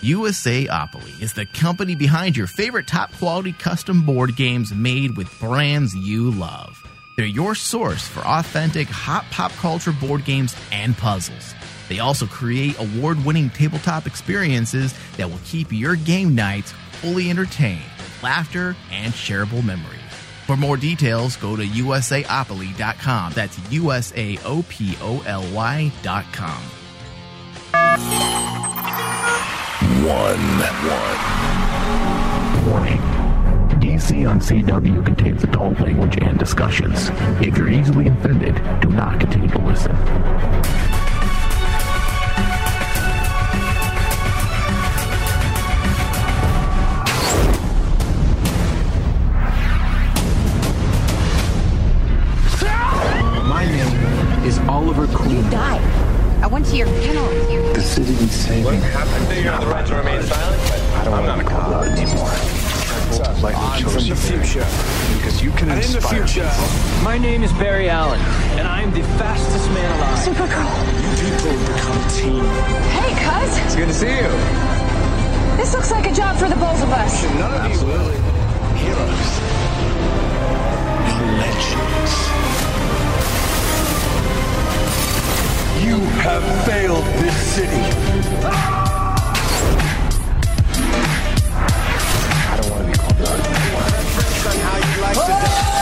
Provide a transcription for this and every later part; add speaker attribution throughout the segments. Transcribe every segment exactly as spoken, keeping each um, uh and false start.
Speaker 1: USAopoly is the company behind your favorite top-quality custom board games made with brands you love. They're your source for authentic hot pop culture board games and puzzles. They also create award-winning tabletop experiences that will keep your game nights fully entertained with laughter and shareable memories. For more details, go to U S A opoly dot com. That's U S A O P O L Y dot com.
Speaker 2: One. One. Warning. D C on C W contains adult language and discussions. If you're easily offended, do not continue to listen.
Speaker 3: Oliver Queen.
Speaker 4: You died. I went to your funeral.
Speaker 3: The city needs saving.
Speaker 5: What happened to you? The right to remain silent?
Speaker 3: I don't
Speaker 5: I'm
Speaker 3: want to call out anymore. Like
Speaker 6: I'm from the future.
Speaker 3: Because you can
Speaker 6: and
Speaker 3: inspire
Speaker 6: in the future,
Speaker 3: people.
Speaker 6: My name is Barry Allen, and I am the fastest man alive.
Speaker 4: Supergirl.
Speaker 6: You people become a team.
Speaker 4: Hey, cuz.
Speaker 5: It's good to see you.
Speaker 4: This looks like a job for the both of us.
Speaker 6: None of you
Speaker 3: Absolutely. Heroes. And legends.
Speaker 6: You have failed this city.
Speaker 3: I don't want to be called out anymore.
Speaker 6: On how you like to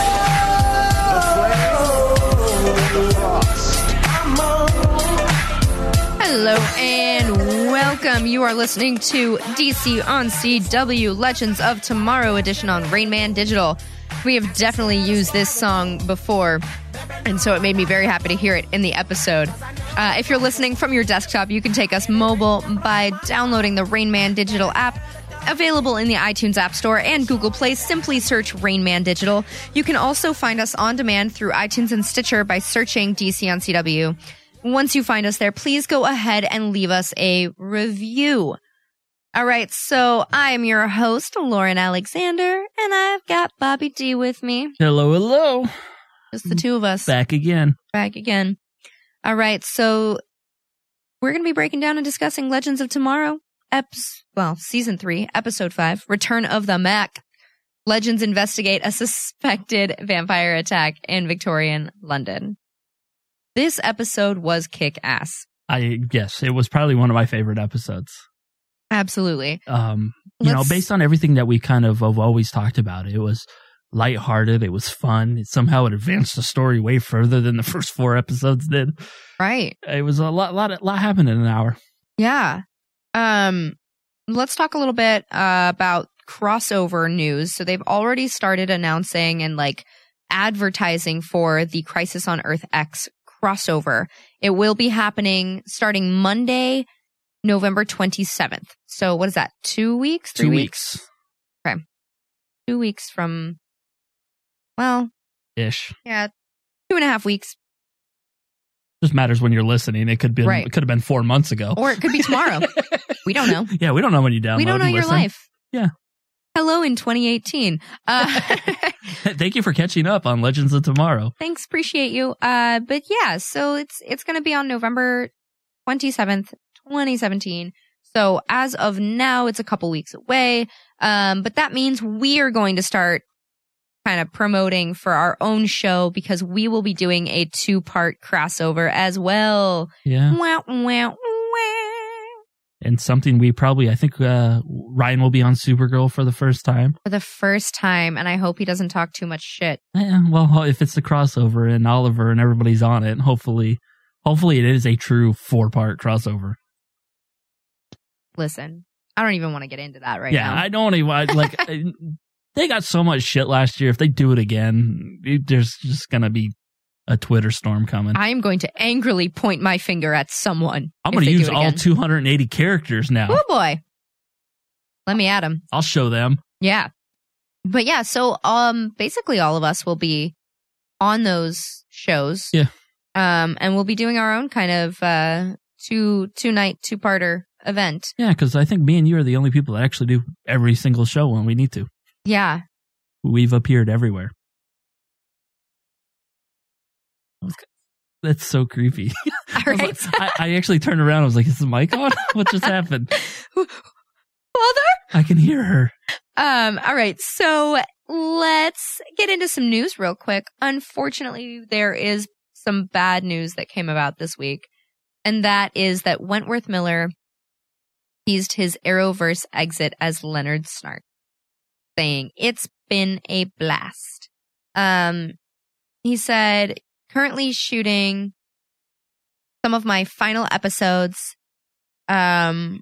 Speaker 6: die.
Speaker 7: Hello and welcome. You are listening to D C on C W Legends of Tomorrow edition on Rain Man Digital. We have definitely used this song before, and so it made me very happy to hear it in the episode. Uh, if you're listening from your desktop, you can take us mobile by downloading the Rain Man Digital app, available in the iTunes App Store and Google Play. Simply search Rain Man Digital. You can also find us on demand through iTunes and Stitcher by searching D C on C W. Once you find us there, please go ahead and leave us a review. All right, so I'm your host, Lauren Alexander, and I've got Bobby D with me.
Speaker 8: Hello, hello.
Speaker 7: Just the two of us.
Speaker 8: Back again.
Speaker 7: Back again. All right, so we're going to be breaking down and discussing Legends of Tomorrow, eps- well, Season three, Episode five, Return of the Mac. Legends investigate a suspected vampire attack in Victorian London. This episode was kick-ass.
Speaker 8: I guess it was probably one of my favorite episodes.
Speaker 7: Absolutely.
Speaker 8: Um, you
Speaker 7: Let's-
Speaker 8: know, based on everything that we kind of have always talked about, it was lighthearted. It was fun. It, somehow it advanced the story way further than the first four episodes did.
Speaker 7: Right.
Speaker 8: It was a lot, lot, lot happened in an hour.
Speaker 7: Yeah. Um, let's talk a little bit uh, about crossover news. So they've already started announcing and like advertising for the Crisis on Earth X crossover. It will be happening starting Monday, November twenty-seventh. So what is that? Two weeks? Three
Speaker 8: Two
Speaker 7: weeks?
Speaker 8: weeks.
Speaker 7: Okay. Two weeks from, well,
Speaker 8: Ish.
Speaker 7: yeah, two and a half weeks.
Speaker 8: Just matters when you're listening. It could be,
Speaker 7: Right.
Speaker 8: it could have been four months ago.
Speaker 7: Or it could be tomorrow. We don't know.
Speaker 8: Yeah, we don't know when you download.
Speaker 7: We don't know
Speaker 8: and
Speaker 7: your
Speaker 8: listen.
Speaker 7: life.
Speaker 8: Yeah.
Speaker 7: Hello in twenty eighteen. Uh,
Speaker 8: Thank you for catching up on Legends of Tomorrow.
Speaker 7: thanks, appreciate you. Uh, but yeah, so it's it's going to be on November twenty-seventh, twenty seventeen. So as of now, it's a couple weeks away. Um, but that means we are going to start kind of promoting for our own show because we will be doing a two-part crossover as well.
Speaker 8: Yeah.
Speaker 7: Wah, wah, wah.
Speaker 8: And something we probably, I think uh, Ryan will be on Supergirl for the first time.
Speaker 7: For the first time, and I hope he doesn't talk too much shit.
Speaker 8: Eh, well, if it's the crossover and Oliver and everybody's on it, hopefully, hopefully it is a true four-part crossover.
Speaker 7: Listen, I don't even want to get into that right
Speaker 8: yeah,
Speaker 7: now.
Speaker 8: I don't even I- like. They got so much shit last year. If they do it again, it, there's just gonna be a Twitter storm coming.
Speaker 7: I am going to angrily point my finger at someone.
Speaker 8: I'm
Speaker 7: if
Speaker 8: gonna
Speaker 7: they
Speaker 8: use
Speaker 7: do it
Speaker 8: all
Speaker 7: again.
Speaker 8: two hundred eighty characters now.
Speaker 7: Oh boy. Let me add them.
Speaker 8: I'll show them.
Speaker 7: Yeah. But yeah, so um basically all of us will be on those shows.
Speaker 8: Yeah.
Speaker 7: Um and we'll be doing our own kind of uh two two night two parter event.
Speaker 8: Yeah, because I think me and you are the only people that actually do every single show when we need to.
Speaker 7: Yeah.
Speaker 8: We've appeared everywhere. That's so creepy.
Speaker 7: All
Speaker 8: I, was
Speaker 7: right.
Speaker 8: like- I, I actually turned around. I was like, is the mic on? What just happened?
Speaker 7: Father?
Speaker 8: I can hear her.
Speaker 7: Um, all right, so let's get into some news real quick. Unfortunately, there is some bad news that came about this week, and that is that Wentworth Miller teased his Arrowverse exit as Leonard Snart, saying, "It's been a blast." Um, he said, "Currently shooting some of my final episodes. Um,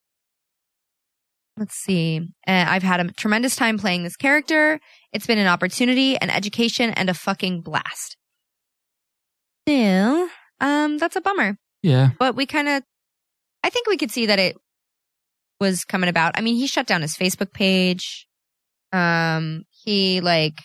Speaker 7: let's see. Uh, I've had a tremendous time playing this character. It's been an opportunity, an education, and a fucking blast." Still, um, that's a bummer.
Speaker 8: Yeah.
Speaker 7: But we kind of, I think we could see that it was coming about. I mean, he shut down his Facebook page. Um, he like,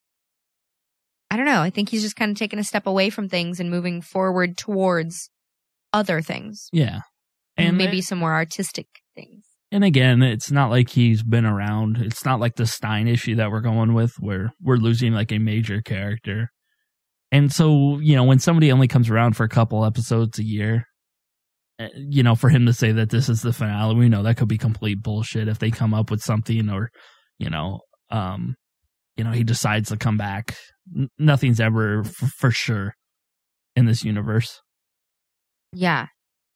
Speaker 7: I don't know. I think he's just kind of taking a step away from things and moving forward towards other things.
Speaker 8: Yeah.
Speaker 7: And maybe some more artistic things.
Speaker 8: And again, it's not like he's been around. It's not like the Stein issue that we're going with where we're losing like a major character. And so, you know, when somebody only comes around for a couple episodes a year, you know, for him to say that this is the finale, we know that could be complete bullshit if they come up with something or, you know, um, you know, he decides to come back. N- nothing's ever f- for sure in this universe.
Speaker 7: Yeah.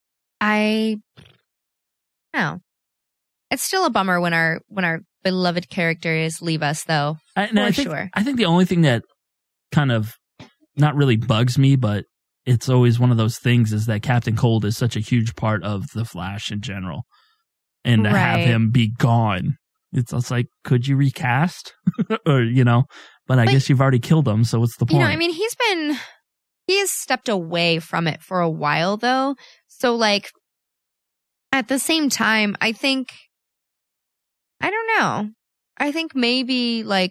Speaker 7: I know. It's still a bummer when our when our beloved characters leave us, though.
Speaker 8: I,
Speaker 7: for
Speaker 8: I think,
Speaker 7: sure.
Speaker 8: I think the only thing that kind of not really bugs me, but it's always one of those things is that Captain Cold is such a huge part of the Flash in general. And to have
Speaker 7: Right.
Speaker 8: him be gone, it's, it's like, could you recast? Or, you know, but I
Speaker 7: But-
Speaker 8: guess you've already killed him, so what's the point?
Speaker 7: You know, I mean, he's been, he has stepped away from it for a while, though. So, like, at the same time, I think, I don't know. I think maybe, like,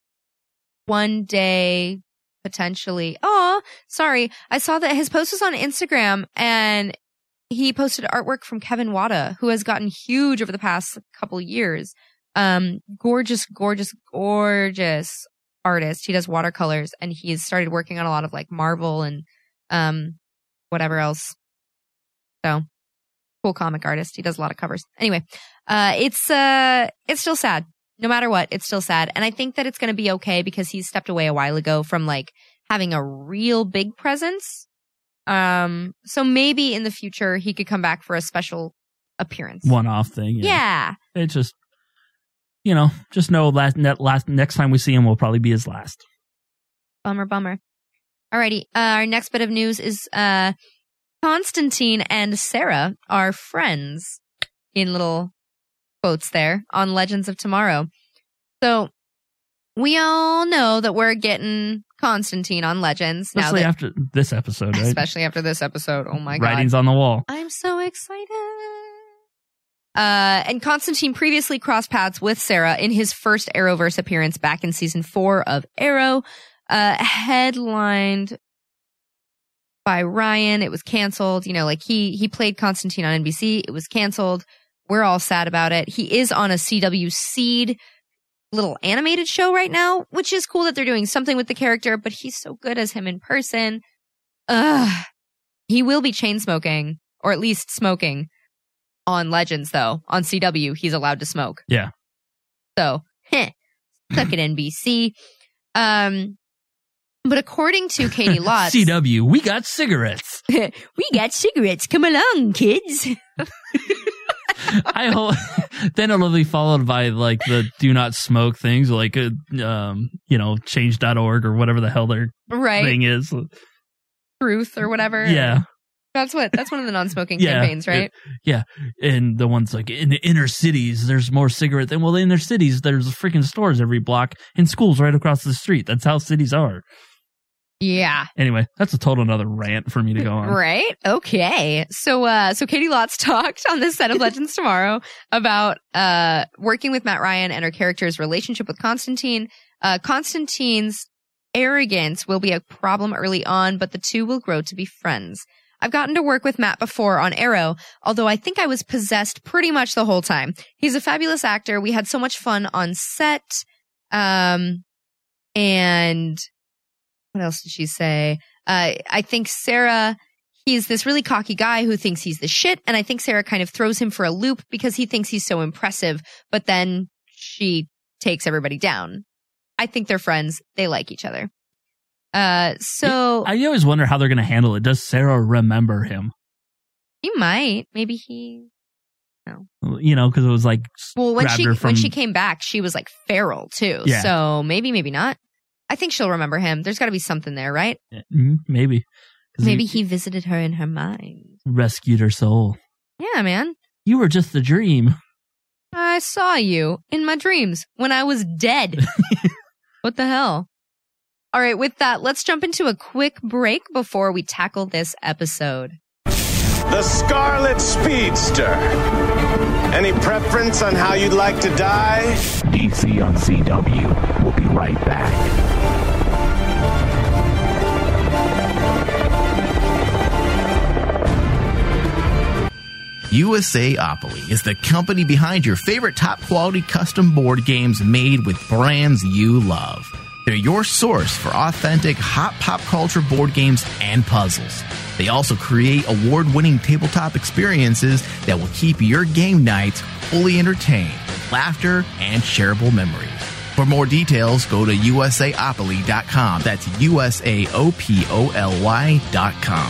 Speaker 7: one day, potentially. Oh, sorry. I saw that his post was on Instagram, and he posted artwork from Kevin Wada, who has gotten huge over the past couple years. Um, gorgeous, gorgeous, gorgeous artist. He does watercolors, and he's started working on a lot of like Marvel and um whatever else. So cool comic artist. He does a lot of covers. Anyway, uh it's uh it's still sad. No matter what, it's still sad. And I think that it's gonna be okay because he stepped away a while ago from like having a real big presence. Um so maybe in the future he could come back for a special appearance.
Speaker 8: One-off thing.
Speaker 7: Yeah.
Speaker 8: It's just, you know, just know last, net, last next time we see him will probably be his last.
Speaker 7: Bummer, bummer. Alrighty. Uh, our next bit of news is uh, Constantine and Sarah are friends, in little quotes there, on Legends of Tomorrow. So we all know that we're getting Constantine on Legends.
Speaker 8: Especially
Speaker 7: now that,
Speaker 8: after this episode, right?
Speaker 7: Especially after this episode. Oh my God.
Speaker 8: Writing's on the wall.
Speaker 7: I'm so excited. Uh, and Constantine previously crossed paths with Sarah in his first Arrowverse appearance back in season four of Arrow, uh, headlined by Ryan. It was canceled. You know, like he, he played Constantine on N B C. It was canceled. We're all sad about it. He is on a C W Seed little animated show right now, which is cool that they're doing something with the character, but he's so good as him in person. Ugh. He will be chain smoking, or at least smoking. On Legends, though, on C W, he's allowed to smoke.
Speaker 8: Yeah.
Speaker 7: So, heh, suck it, N B C. Um, but according to Katie Lotz,
Speaker 8: C W, we got cigarettes.
Speaker 7: we got cigarettes. Come along, kids.
Speaker 8: I hope then it'll be followed by like the do not smoke things, like uh, um, you know, change dot org or whatever the hell their
Speaker 7: Right.
Speaker 8: thing is.
Speaker 7: Truth or whatever.
Speaker 8: Yeah.
Speaker 7: That's what. That's one of the non-smoking
Speaker 8: Yeah,
Speaker 7: campaigns, right?
Speaker 8: it- yeah, and the ones like in the inner cities, there's more cigarette than well, in inner cities, there's freaking stores every block and schools right across the street. That's how cities are.
Speaker 7: Yeah.
Speaker 8: Anyway, that's a total another rant for me to go on.
Speaker 7: Right? Okay. So uh so Katie Lotz talked on this set of Legends Tomorrow about uh working with Matt Ryan and her character's relationship with Constantine. Uh Constantine's arrogance will be a problem early on, but the two will grow to be friends. I've gotten to work with Matt before on Arrow, although I think I was possessed pretty much the whole time. He's a fabulous actor. We had so much fun on set. Um and what else did she say? Uh, I think Sarah, he's this really cocky guy who thinks he's the shit. And I think Sarah kind of throws him for a loop because he thinks he's so impressive. But then she takes everybody down. I think they're friends. They like each other. Uh, so
Speaker 8: I always wonder how they're going to handle it. Does Sarah remember him?
Speaker 7: he might. Maybe he. No.
Speaker 8: You know, because it was like
Speaker 7: Well, when
Speaker 8: grabbed
Speaker 7: she
Speaker 8: her from-
Speaker 7: when she came back, she was like feral too.
Speaker 8: Yeah.
Speaker 7: So maybe, maybe not. I think she'll remember him. There's got to be something there, right?
Speaker 8: Mm, maybe. 'Cause
Speaker 7: Maybe
Speaker 8: he
Speaker 7: he visited her in her mind.
Speaker 8: rescued her soul.
Speaker 7: Yeah, man.
Speaker 8: You were just a dream.
Speaker 7: I saw you in my dreams when I was dead. What the hell? All right, with that, let's jump into a quick break before we tackle this episode.
Speaker 5: The Scarlet Speedster. Any preference on how you'd like to die?
Speaker 2: D C on C W. We'll be right back.
Speaker 1: USAopoly is the company behind your favorite top quality custom board games made with brands you love. They're your source for authentic hot pop culture board games and puzzles. They also create award-winning tabletop experiences that will keep your game nights fully entertained with laughter and shareable memories. For more details, go to U S A opoly dot com. That's U S A O P O L Y dot com.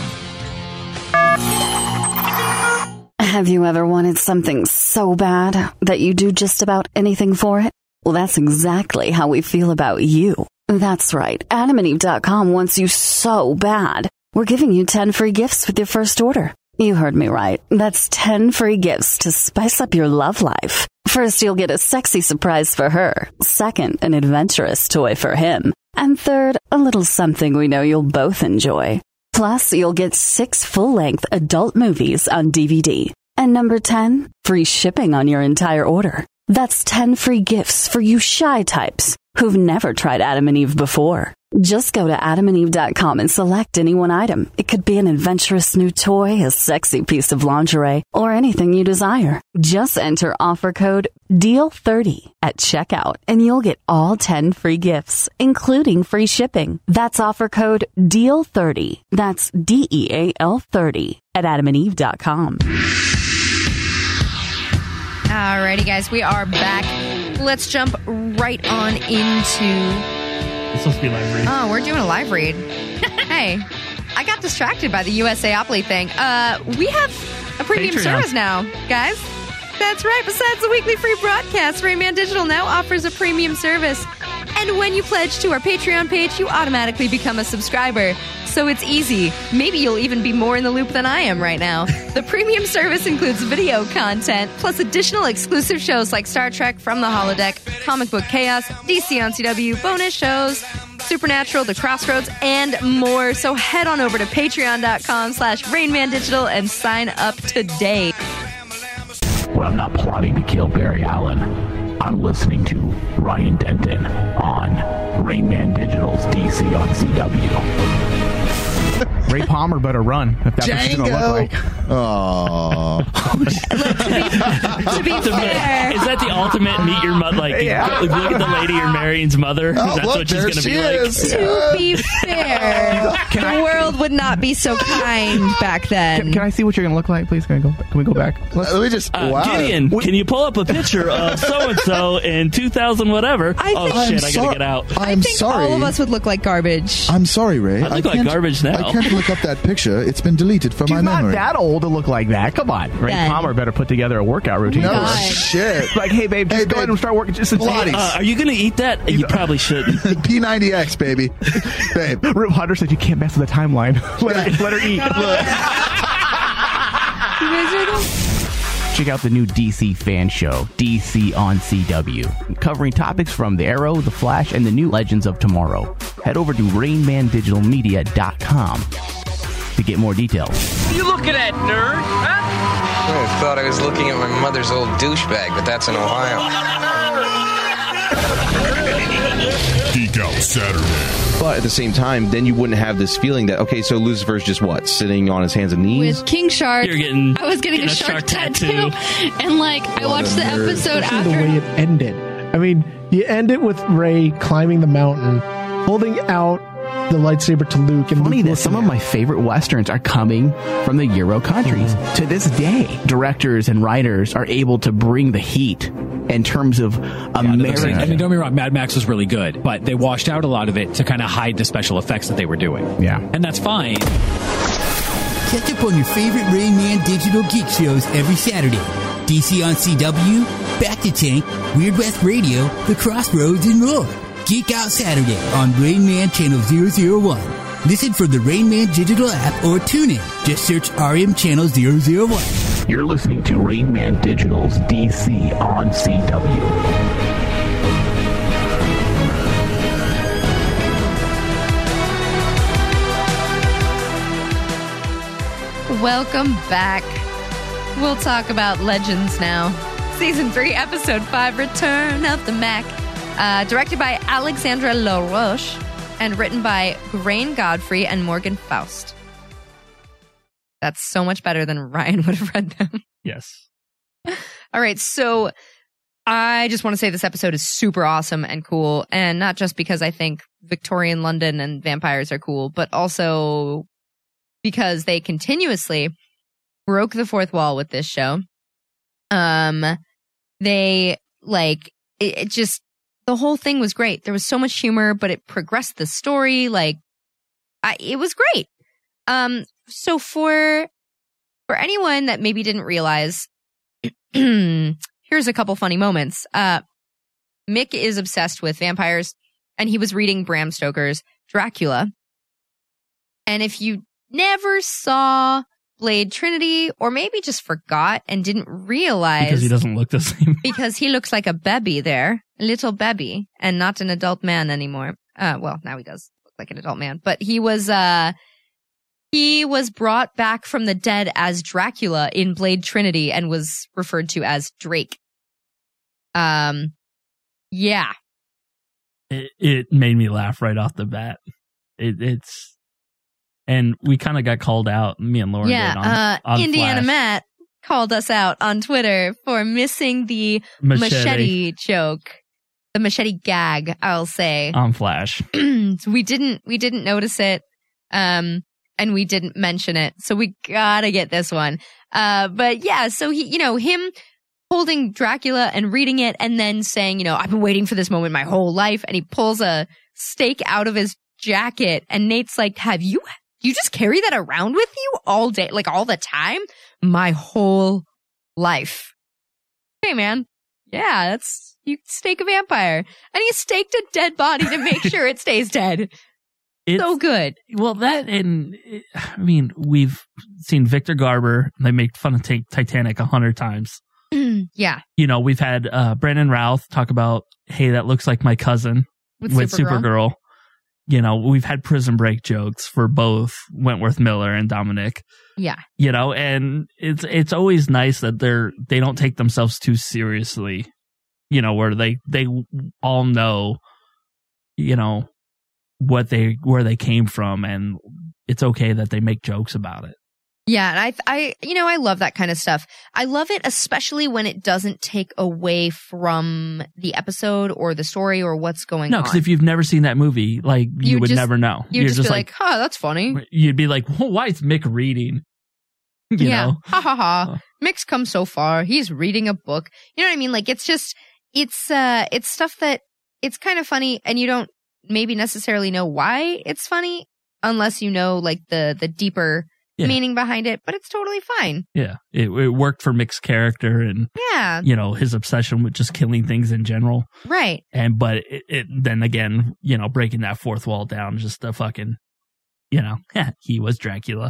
Speaker 9: Have you ever wanted something so bad that you do just about anything for it? Well, that's exactly how we feel about you. That's right. Adam and Eve dot com wants you so bad. We're giving you ten free gifts with your first order. You heard me right. That's ten free gifts to spice up your love life. First, you'll get a sexy surprise for her. Second, an adventurous toy for him. And third, a little something we know you'll both enjoy. Plus, you'll get six full-length adult movies on D V D. And number ten, free shipping on your entire order. That's ten free gifts for you shy types who've never tried Adam and Eve before. Just go to Adam and Eve dot com and select any one item. It could be an adventurous new toy, a sexy piece of lingerie, or anything you desire. Just enter offer code D E A L thirty at checkout and you'll get all ten free gifts, including free shipping. That's offer code D E A L thirty. That's D E A L thirty at Adam and Eve dot com.
Speaker 7: Alrighty, guys, we are back. Let's jump right on into...
Speaker 8: It's supposed to be live read.
Speaker 7: Oh, we're doing a live read. Hey, I got distracted by the USAopoly thing. Uh, we have a premium
Speaker 8: Patreon.
Speaker 7: service now, guys. That's right. Besides the weekly free broadcast, Rayman Digital now offers a premium service. And when you pledge to our Patreon page, you automatically become a subscriber. So it's easy. Maybe you'll even be more in the loop than I am right now. The premium service includes video content, plus additional exclusive shows like Star Trek From the Holodeck, Comic Book Chaos, D C on C W, bonus shows, Supernatural, The Crossroads, and more. So head on over to patreon.com slash rainmandigital and sign up today.
Speaker 2: Well, I'm not plotting to kill Barry Allen. I'm listening to Ryan Denton on Rain Man Digital's D C on C W.
Speaker 10: Ray Palmer better run if that's what she's going to look like.
Speaker 11: Oh.
Speaker 7: To be fair,
Speaker 8: Is that the ultimate meet your mother? Like,
Speaker 10: Yeah.
Speaker 8: look at the lady you're marrying's mother.
Speaker 11: Oh,
Speaker 8: That's
Speaker 11: look,
Speaker 8: what she's
Speaker 11: there
Speaker 8: going to
Speaker 11: she
Speaker 8: be
Speaker 11: is.
Speaker 8: like.
Speaker 7: to be fair,
Speaker 10: Can
Speaker 7: the
Speaker 10: I-
Speaker 7: world would not be so kind back then.
Speaker 10: Can, can I see what you're going to look like, please? Can, I go, can we go back? Let's,
Speaker 11: Let me just.
Speaker 8: Uh,
Speaker 11: wow.
Speaker 8: Gideon, can you pull up a picture of so and so in two thousand whatever?
Speaker 7: I
Speaker 8: oh
Speaker 7: think-
Speaker 11: I'm
Speaker 8: shit, I gotta
Speaker 11: sor-
Speaker 8: get out.
Speaker 11: I'm
Speaker 7: I think
Speaker 11: sorry.
Speaker 7: all of us would look like garbage.
Speaker 11: I'm sorry, Ray.
Speaker 8: I look like
Speaker 11: can't-
Speaker 8: garbage now.
Speaker 11: I can't look up that picture. It's been deleted from
Speaker 10: she's
Speaker 11: my
Speaker 10: not
Speaker 11: memory.
Speaker 10: that old to look like that. Come on. Ray
Speaker 7: Ben.
Speaker 10: Palmer better put together a workout routine.
Speaker 11: no
Speaker 10: for
Speaker 7: God.
Speaker 10: her.
Speaker 11: shit.
Speaker 10: Like, hey, babe, just
Speaker 11: Hey,
Speaker 10: go
Speaker 11: babe.
Speaker 10: ahead and start working. Just
Speaker 11: Pilates.
Speaker 8: Uh, are you going to eat that? You probably shouldn't.
Speaker 11: P ninety X, baby. Babe.
Speaker 10: Rip Hunter said you can't mess with the timeline. let, her, let her eat.
Speaker 7: You guys are the-
Speaker 12: Check out the new D C fan show, D C on C W, covering topics from The Arrow, The Flash, and the new Legends of Tomorrow. Head over to rain man digital media dot com to get more details.
Speaker 6: You looking at, nerd? Huh?
Speaker 5: I thought I was looking at my mother's old douchebag, but that's in Ohio.
Speaker 13: Geek Out Saturday. But at the same time, then you wouldn't have this feeling that, okay, so Lucifer's just what? Sitting on his hands and knees?
Speaker 14: With King Shark,
Speaker 8: You're getting-
Speaker 14: I was getting,
Speaker 8: getting
Speaker 14: a
Speaker 8: a
Speaker 14: shark,
Speaker 8: shark
Speaker 14: tattoo.
Speaker 8: tattoo.
Speaker 14: And like, I
Speaker 11: What
Speaker 14: watched
Speaker 11: a
Speaker 14: the
Speaker 11: nerd.
Speaker 14: episode
Speaker 15: Especially
Speaker 14: after.
Speaker 15: the way it ended. I mean, you end it with Ray climbing the mountain, holding out
Speaker 14: the lightsaber to Luke. And
Speaker 12: Funny
Speaker 14: Luke
Speaker 12: that some of
Speaker 14: looking
Speaker 12: my favorite westerns are coming from the Euro countries.
Speaker 14: Mm-hmm.
Speaker 12: To this day, directors and writers are able to bring the heat in terms of American.
Speaker 15: I mean, don't get me wrong, Mad Max was really good, but they washed out a lot of it to kind of hide the special effects that they were doing.
Speaker 12: Yeah.
Speaker 15: And that's fine.
Speaker 16: Catch up on your favorite Rain Man Digital Geek shows every Saturday. D C on C W, Back to Tank, Weird West Radio, The Crossroads, and more. Geek Out Saturday on Rain Man Channel zero zero one. Listen from the Rain Man Digital app or tune in. Just search R M Channel zero zero one.
Speaker 2: You're listening to Rain Man Digital's D C on C W.
Speaker 7: Welcome back. We'll talk about Legends now. Season three, Episode five, Return of the Mac. Uh, directed by Alexandra LaRoche and written by Grain Godfrey and Morgan Faust. That's so much better than Ryan would have read them.
Speaker 8: Yes.
Speaker 7: All right, so I just want to say this episode is super awesome and cool, and not just because I think Victorian London and vampires are cool, but also because they continuously broke the fourth wall with this show. Um, they, like, it, it just, the whole thing was great. There was so much humor, but it progressed the story, like, I, it was great. Um, so for, for anyone that maybe didn't realize, here's a couple funny moments. Uh, Mick is obsessed with vampires, and he was reading Bram Stoker's Dracula. And if you never saw Blade Trinity, or maybe just forgot and didn't realize...
Speaker 8: Because he doesn't look the same.
Speaker 7: Because he looks like a baby there, a little baby, and not an adult man anymore. Uh, well, now he does look like an adult man, but he was, uh, he was brought back from the dead as Dracula in Blade Trinity and was referred to as Drake. Um, yeah.
Speaker 8: It, it made me laugh right off the bat. It, it's... And we kind of got called out, me and Lauren
Speaker 7: yeah,
Speaker 8: did, on,
Speaker 7: uh,
Speaker 8: on
Speaker 7: Indiana
Speaker 8: Flash.
Speaker 7: Matt called us out on Twitter for missing the machete,
Speaker 8: Machete.
Speaker 7: joke. The machete gag, I'll say.
Speaker 8: On Flash.
Speaker 7: we didn't we didn't notice it. Um and we didn't mention it. So we gotta get this one. Uh but yeah, so he you know, him holding Dracula and reading it and then saying, you know, I've been waiting for this moment my whole life, and he pulls a stake out of his jacket, and Nate's like, have you You just carry that around with you all day, like all the time? My whole life. Hey, man. Yeah, that's, you stake a vampire. And he staked a dead body to make sure it stays dead.
Speaker 8: It's,
Speaker 7: so good.
Speaker 8: Well, that, and I mean, we've seen Victor Garber. They make fun of t- Titanic a hundred times.
Speaker 7: Yeah.
Speaker 8: You know, we've had uh, Brandon Routh talk about, hey, that looks like my cousin
Speaker 7: With
Speaker 8: with
Speaker 7: Supergirl.
Speaker 8: Supergirl. You know, we've had Prison Break jokes for both Wentworth Miller and Dominic.
Speaker 7: Yeah.
Speaker 8: You know, and it's it's always nice that they're they don't take themselves too seriously. You know, where they they all know, you know, what they where they came from, and it's okay that they make jokes about it.
Speaker 7: Yeah, and I, I, you know, I love that kind of stuff. I love it, especially when it doesn't take away from the episode or the story or what's going
Speaker 8: No,
Speaker 7: on.
Speaker 8: because if you've never seen that movie, like you,
Speaker 7: You
Speaker 8: would
Speaker 7: just-
Speaker 8: never know.
Speaker 7: You'd
Speaker 8: You're
Speaker 7: just,
Speaker 8: just
Speaker 7: be
Speaker 8: like,
Speaker 7: like, huh, that's funny.
Speaker 8: you'd be like, well, why is Mick reading? You
Speaker 7: yeah.
Speaker 8: know,
Speaker 7: Ha ha ha. Mick's come so far. He's reading a book. You know what I mean? Like, it's just, it's, uh, it's stuff that, it's kind of funny, and you don't maybe necessarily know why it's funny unless you know, like, the, the deeper
Speaker 8: Yeah.
Speaker 7: meaning behind it, but it's totally fine.
Speaker 8: yeah, it, it worked for Mick's character and
Speaker 7: Yeah.
Speaker 8: you know his obsession with just killing things in general.
Speaker 7: Right.
Speaker 8: And but it, it then again, you know, breaking that fourth wall down, just the fucking, you know, he was Dracula.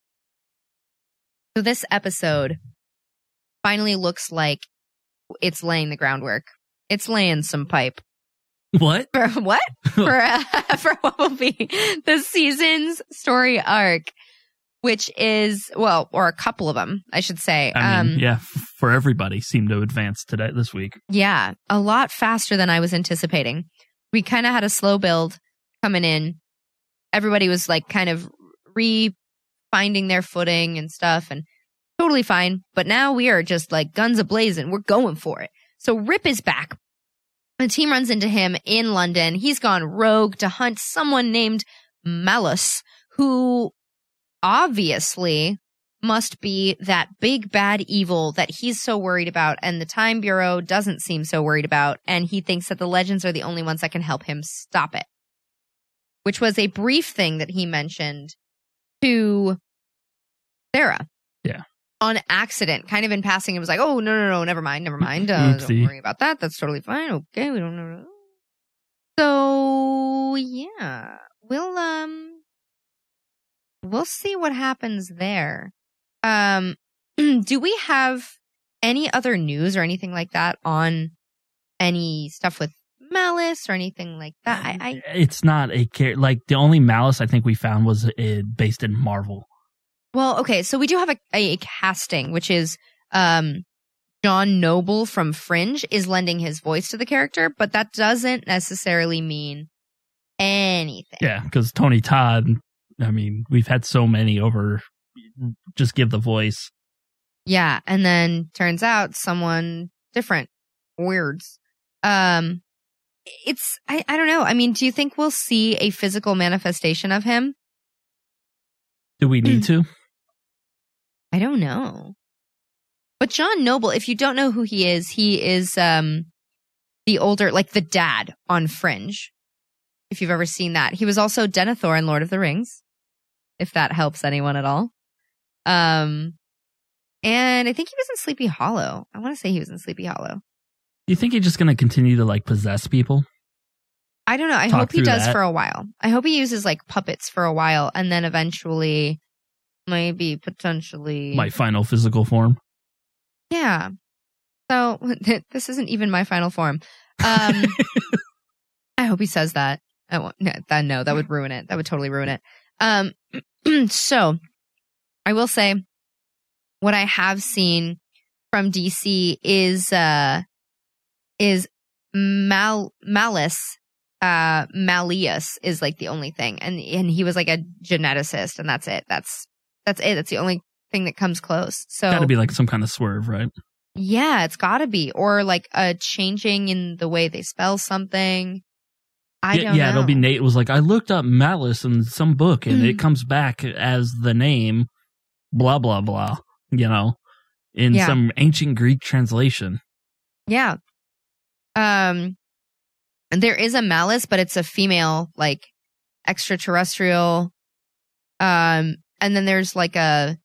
Speaker 7: So this episode finally looks like it's laying the groundwork. It's laying some pipe.
Speaker 8: What?
Speaker 7: For what? for, uh, for what will be the season's story arc, which is, well, or a couple of them, I should say.
Speaker 8: I mean,
Speaker 7: um,
Speaker 8: yeah, f- for everybody seemed to advance today this week.
Speaker 7: Yeah, a lot faster than I was anticipating. We kind of had a slow build coming in. Everybody was like kind of re-finding their footing and stuff, and totally fine. But now we are just like guns a-blazing. We're going for it. So Rip is back. The team runs into him in London. He's gone rogue to hunt someone named Malus, who obviously must be that big bad evil that he's so worried about and the Time Bureau doesn't seem so worried about, and he thinks that the Legends are the only ones that can help him stop it. Which was a brief thing that he mentioned to Sarah.
Speaker 8: Yeah.
Speaker 7: On accident, kind of in passing. It was like, oh, no, no, no, never mind, never mind. Uh, don't worry about that. That's totally fine. Okay, we don't know. So, yeah. We'll, um, we'll see what happens there. Um, do we have any other news or anything like that on any stuff with Malice or anything like that? I, I
Speaker 8: It's not a care. Like, the only Malice I think we found was uh, based in Marvel.
Speaker 7: Well, okay, so we do have a, a casting, which is um, John Noble from Fringe is lending his voice to the character, but that doesn't necessarily mean anything.
Speaker 8: Yeah, because Tony Todd, I mean, we've had so many over, just give the voice.
Speaker 7: Yeah, and then turns out someone different. Weirds. Um, it's, I, I don't know. I mean, do you think we'll see a physical manifestation of him?
Speaker 8: Do we need to?
Speaker 7: I don't know. But John Noble, if you don't know who he is, he is um, the older, like the dad on Fringe. If you've ever seen that. He was also Denethor in Lord of the Rings, if that helps anyone at all. Um, and I think he was in Sleepy Hollow. I want to say he was in Sleepy Hollow.
Speaker 8: Do you think he's just going to continue to like possess people?
Speaker 7: I don't know. I
Speaker 8: Talk
Speaker 7: hope he
Speaker 8: through
Speaker 7: does
Speaker 8: that.
Speaker 7: for a while. I hope he uses like puppets for a while and then eventually maybe potentially
Speaker 8: My final physical form.
Speaker 7: Yeah. So this isn't even my final form. Um, I hope he says that. I won't, no, that. No, that would ruin it. That would totally ruin it. Um, so I will say what I have seen from D C is uh, is Mal Malice. Uh, Malleus is like the only thing, and and he was like a geneticist, and that's it. That's that's it. That's the only thing that comes close. So
Speaker 8: Got to be like some kind of swerve, right?
Speaker 7: yeah, it's got to be, or like a changing in the way they spell something. I
Speaker 8: yeah,
Speaker 7: don't
Speaker 8: yeah
Speaker 7: know.
Speaker 8: it'll be Nate was like, I looked up Malice in some book, and
Speaker 7: Mm.
Speaker 8: it comes back as the name, blah blah blah. You know, in
Speaker 7: Yeah.
Speaker 8: some ancient Greek translation.
Speaker 7: Yeah. Um, and there is a Malice, but it's a female, like extraterrestrial. Um, and then there's like a,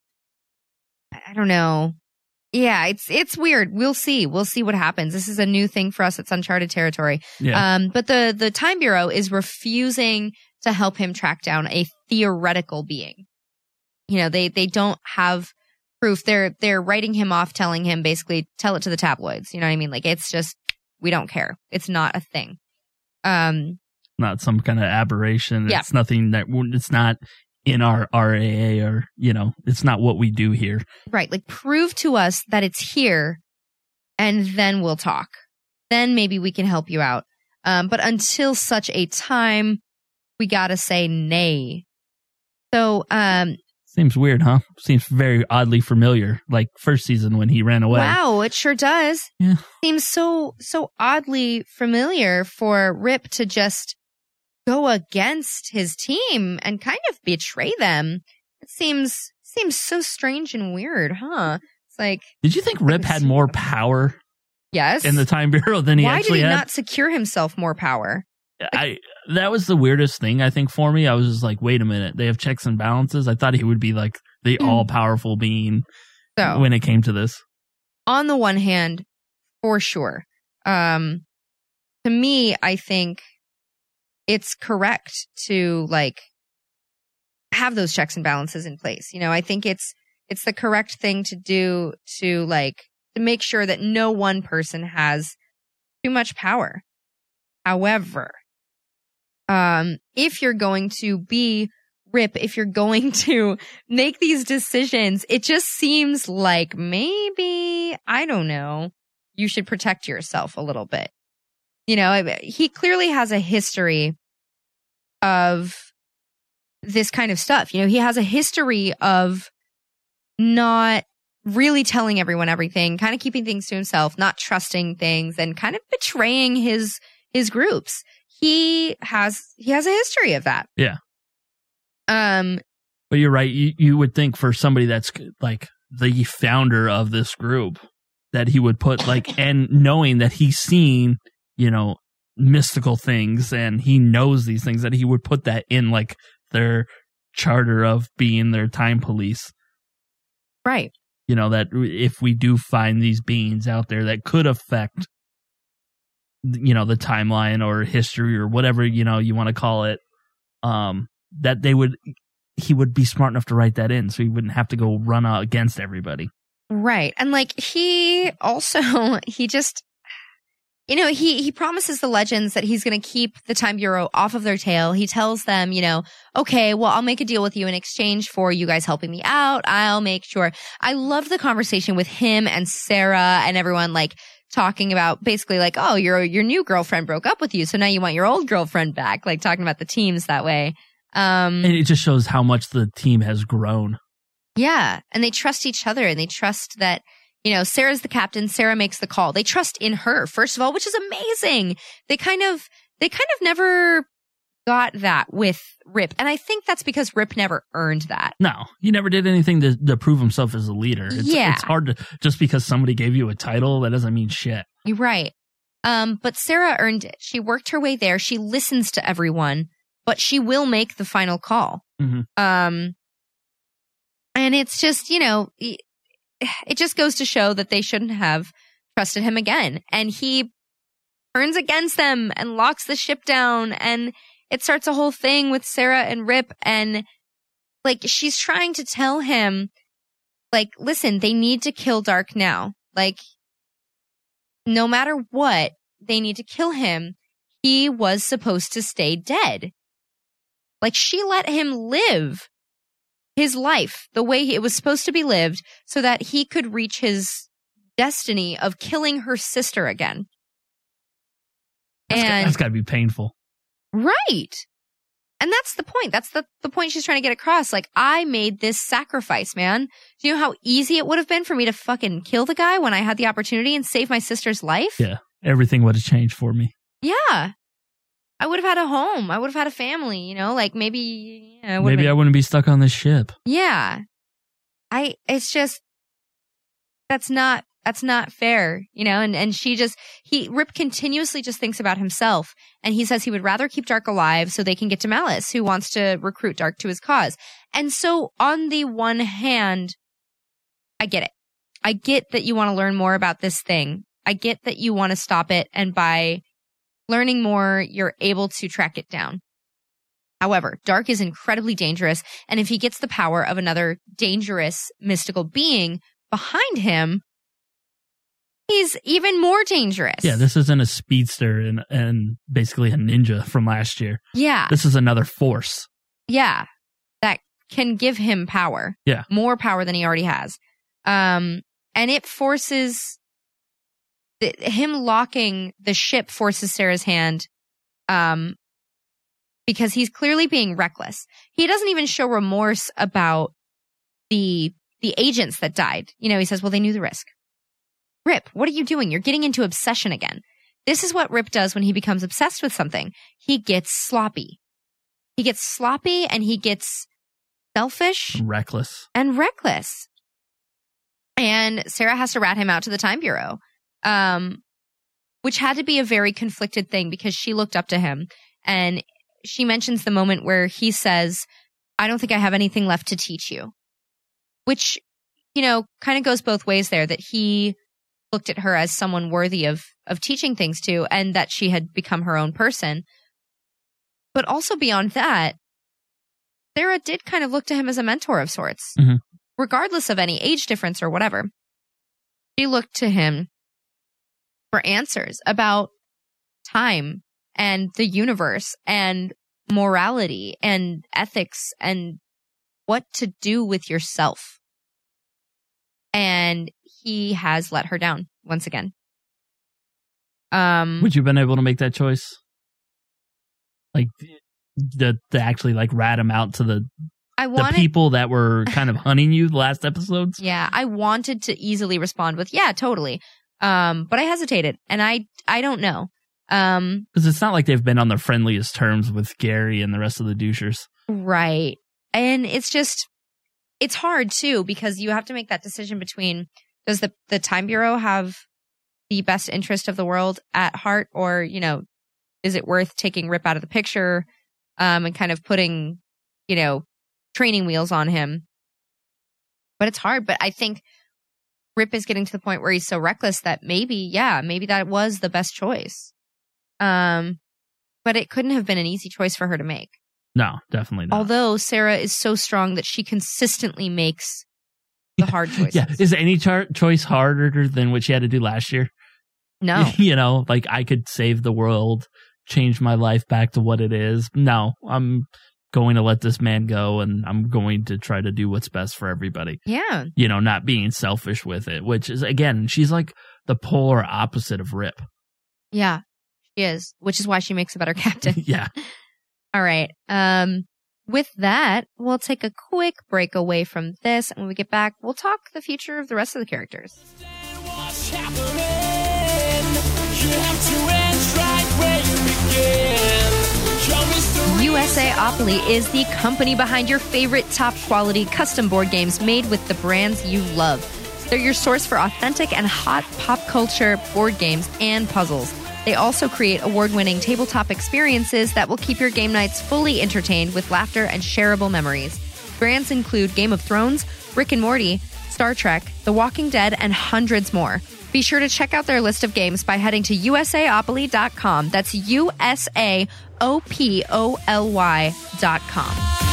Speaker 7: I don't know. Yeah, it's it's weird. We'll see. We'll see what happens. This is a new thing for us. It's uncharted territory.
Speaker 8: Yeah.
Speaker 7: Um, but the the Time Bureau is refusing to help him track down a theoretical being. You know, they they don't have proof. They're they're writing him off, telling him basically tell it to the tabloids. You know what I mean? Like it's just we don't care. It's not a thing. Um,
Speaker 8: Not some kind of aberration.
Speaker 7: Yeah.
Speaker 8: It's nothing that it's not in our R A A, or you know, it's not what we do here.
Speaker 7: right. Like prove to us that it's here, and then we'll talk. Then maybe we can help you out. Um, but until such a time, we gotta say nay. So, um,
Speaker 8: Seems weird, huh? Seems very oddly familiar. Like first season when he ran away.
Speaker 7: wow, it sure does.
Speaker 8: Yeah.
Speaker 7: Seems so so oddly familiar for Rip to just go against his team and kind of betray them. It seems seems so strange and weird, huh? It's like,
Speaker 8: Did you think Rip had more power
Speaker 7: yes.
Speaker 8: in the Time Bureau than he
Speaker 7: Why did
Speaker 8: actually
Speaker 7: he
Speaker 8: had?
Speaker 7: not secure himself more power?
Speaker 8: I that was the weirdest thing I think for me. I was just like, wait a minute, they have checks and balances. I thought he would be like the all powerful being
Speaker 7: So
Speaker 8: when it came to this.
Speaker 7: on the one hand, for sure. Um, to me, I think it's correct to like have those checks and balances in place. You know, I think it's it's the correct thing to do to like to make sure that no one person has too much power. However, um, if you're going to be Rip, if you're going to make these decisions, it just seems like maybe, I don't know, you should protect yourself a little bit. You know, I- he clearly has a history of this kind of stuff. You know, he has a history of not really telling everyone everything, kind of keeping things to himself, not trusting things, and kind of betraying his his groups. He has he has a history of that.
Speaker 8: Yeah.
Speaker 7: Um,
Speaker 8: but you're right. You, you would think for somebody that's like the founder of this group that he would put like, and knowing that he's seen, you know, mystical things and he knows these things, that he would put that in like their charter of being their time police.
Speaker 7: Right.
Speaker 8: You know, that if we do find these beings out there that could affect, you know, the timeline or history or whatever, you know, you want to call it, um, that they would, he would be smart enough to write that in so he wouldn't have to go run out against everybody.
Speaker 7: Right. And like he also, he just, you know, he, he promises the Legends that he's going to keep the Time Bureau off of their tail. He tells them, you know, okay, well, I'll make a deal with you in exchange for you guys helping me out. I'll make sure. I love the conversation with him and Sarah and everyone, like talking about basically like, oh, your, your new girlfriend broke up with you. So now you want your old girlfriend back, like talking about the teams that way. Um,
Speaker 8: and it just shows how much the team has grown.
Speaker 7: Yeah. And they trust each other and they trust that, you know, Sarah's the captain. Sarah makes the call. They trust in her, first of all, which is amazing. They kind of, they kind of never got that with Rip. And I think that's because Rip never earned that.
Speaker 8: No, he never did anything to, to prove himself as a leader. It's,
Speaker 7: yeah.
Speaker 8: It's hard to, just because somebody gave you a title, that doesn't mean shit.
Speaker 7: You're right. Um, but Sarah earned it. She worked her way there. She listens to everyone, but she will make the final call.
Speaker 8: Mm-hmm.
Speaker 7: Um, and it's just, you know, it just goes to show that they shouldn't have trusted him again. And he turns against them and locks the ship down. And it starts a whole thing with Sarah and Rip. And like, she's trying to tell him, like, listen, they need to kill Dark now. Like, no matter what, they need to kill him. He was supposed to stay dead. Like, she let him live his life the way it was supposed to be lived so that he could reach his destiny of killing her sister again.
Speaker 8: That's
Speaker 7: and
Speaker 8: got, that's got to be painful.
Speaker 7: Right. And that's the point. That's the, the point she's trying to get across. Like, I made this sacrifice, man. Do you know how easy it would have been for me to fucking kill the guy when I had the opportunity and save my sister's life?
Speaker 8: Yeah. Everything would have changed for me.
Speaker 7: Yeah. I would have had a home. I would have had a family, you know, like maybe, yeah, I
Speaker 8: maybe
Speaker 7: been...
Speaker 8: I wouldn't be stuck on this ship.
Speaker 7: Yeah. I, it's just, that's not, that's not fair, you know, and, and she just, he, Rip continuously just thinks about himself and he says he would rather keep Dark alive so they can get to Malice, who wants to recruit Dark to his cause. And so on the one hand, I get it. I get that you want to learn more about this thing. I get that you want to stop it. And by learning more, you're able to track it down. However, Dark is incredibly dangerous, and if he gets the power of another dangerous mystical being behind him, he's even more dangerous.
Speaker 8: Yeah, this isn't a speedster and, and basically a ninja from last year.
Speaker 7: Yeah.
Speaker 8: This is another force.
Speaker 7: Yeah, that can give him power.
Speaker 8: Yeah.
Speaker 7: More power than he already has. Um, and it forces... The, him locking the ship forces Sarah's hand um, because he's clearly being reckless. He doesn't even show remorse about the the agents that died. You know, he says, well, they knew the risk. Rip, what are you doing? You're getting into obsession again. This is what Rip does when he becomes obsessed with something. He gets sloppy. He gets sloppy and he gets selfish.
Speaker 8: Reckless.
Speaker 7: And reckless. And Sarah has to rat him out to the Time Bureau. Um, which had to be a very conflicted thing because she looked up to him and she mentions the moment where he says, I don't think I have anything left to teach you, which, you know, kind of goes both ways there, that he looked at her as someone worthy of, of teaching things to and that she had become her own person. But also beyond that, Sarah did kind of look to him as a mentor of sorts,
Speaker 8: mm-hmm.
Speaker 7: regardless of any age difference or whatever. She looked to him for answers about time and the universe and morality and ethics and what to do with yourself. And he has let her down once again. Um,
Speaker 8: Would you have been able to make that choice? Like, to, to actually like rat him out to the,
Speaker 7: I wanted,
Speaker 8: the people that were kind of hunting you the last episodes?
Speaker 7: Yeah, I wanted to easily respond with, yeah, totally. Um, but I hesitated, and I, I don't know. Um,
Speaker 8: because it's not like they've been on the friendliest terms with Gary and the rest of the douchers.
Speaker 7: Right. And it's just, it's hard too, because you have to make that decision between, does the, the Time Bureau have the best interest of the world at heart, or, you know, is it worth taking Rip out of the picture, um, and kind of putting, you know, training wheels on him? But it's hard. But I think Rip is getting to the point where he's so reckless that maybe, yeah, maybe that was the best choice. Um, but it couldn't have been an easy choice for her to make.
Speaker 8: No, definitely not.
Speaker 7: Although Sarah is so strong that she consistently makes the hard choices.
Speaker 8: Yeah. Is any char- choice harder than what she had to do last year?
Speaker 7: No.
Speaker 8: You know, like I could save the world, change my life back to what it is. No, I'm going to let this man go, and I'm going to try to do what's best for everybody.
Speaker 7: Yeah.
Speaker 8: You know, not being selfish with it, which is, again, she's like the polar opposite of Rip.
Speaker 7: Yeah, she is, which is why she makes a better captain.
Speaker 8: Yeah.
Speaker 7: All right. Um, with that, we'll take a quick break away from this, and when we get back, we'll talk the future of the rest of the characters. U S A Opoly is the company behind your favorite top-quality custom board games made with the brands you love. They're your source for authentic and hot pop culture board games and puzzles. They also create award-winning tabletop experiences that will keep your game nights fully entertained with laughter and shareable memories. Brands include Game of Thrones, Rick and Morty, Star Trek, The Walking Dead, and hundreds more. Be sure to check out their list of games by heading to U S A opoly dot com. That's U S A O P O L Y dot com.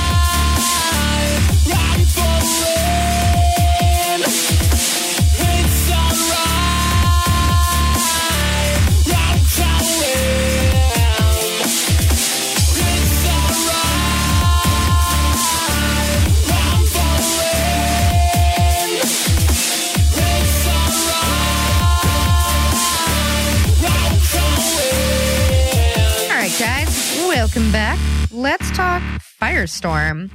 Speaker 7: Guys, welcome back. Let's talk Firestorm.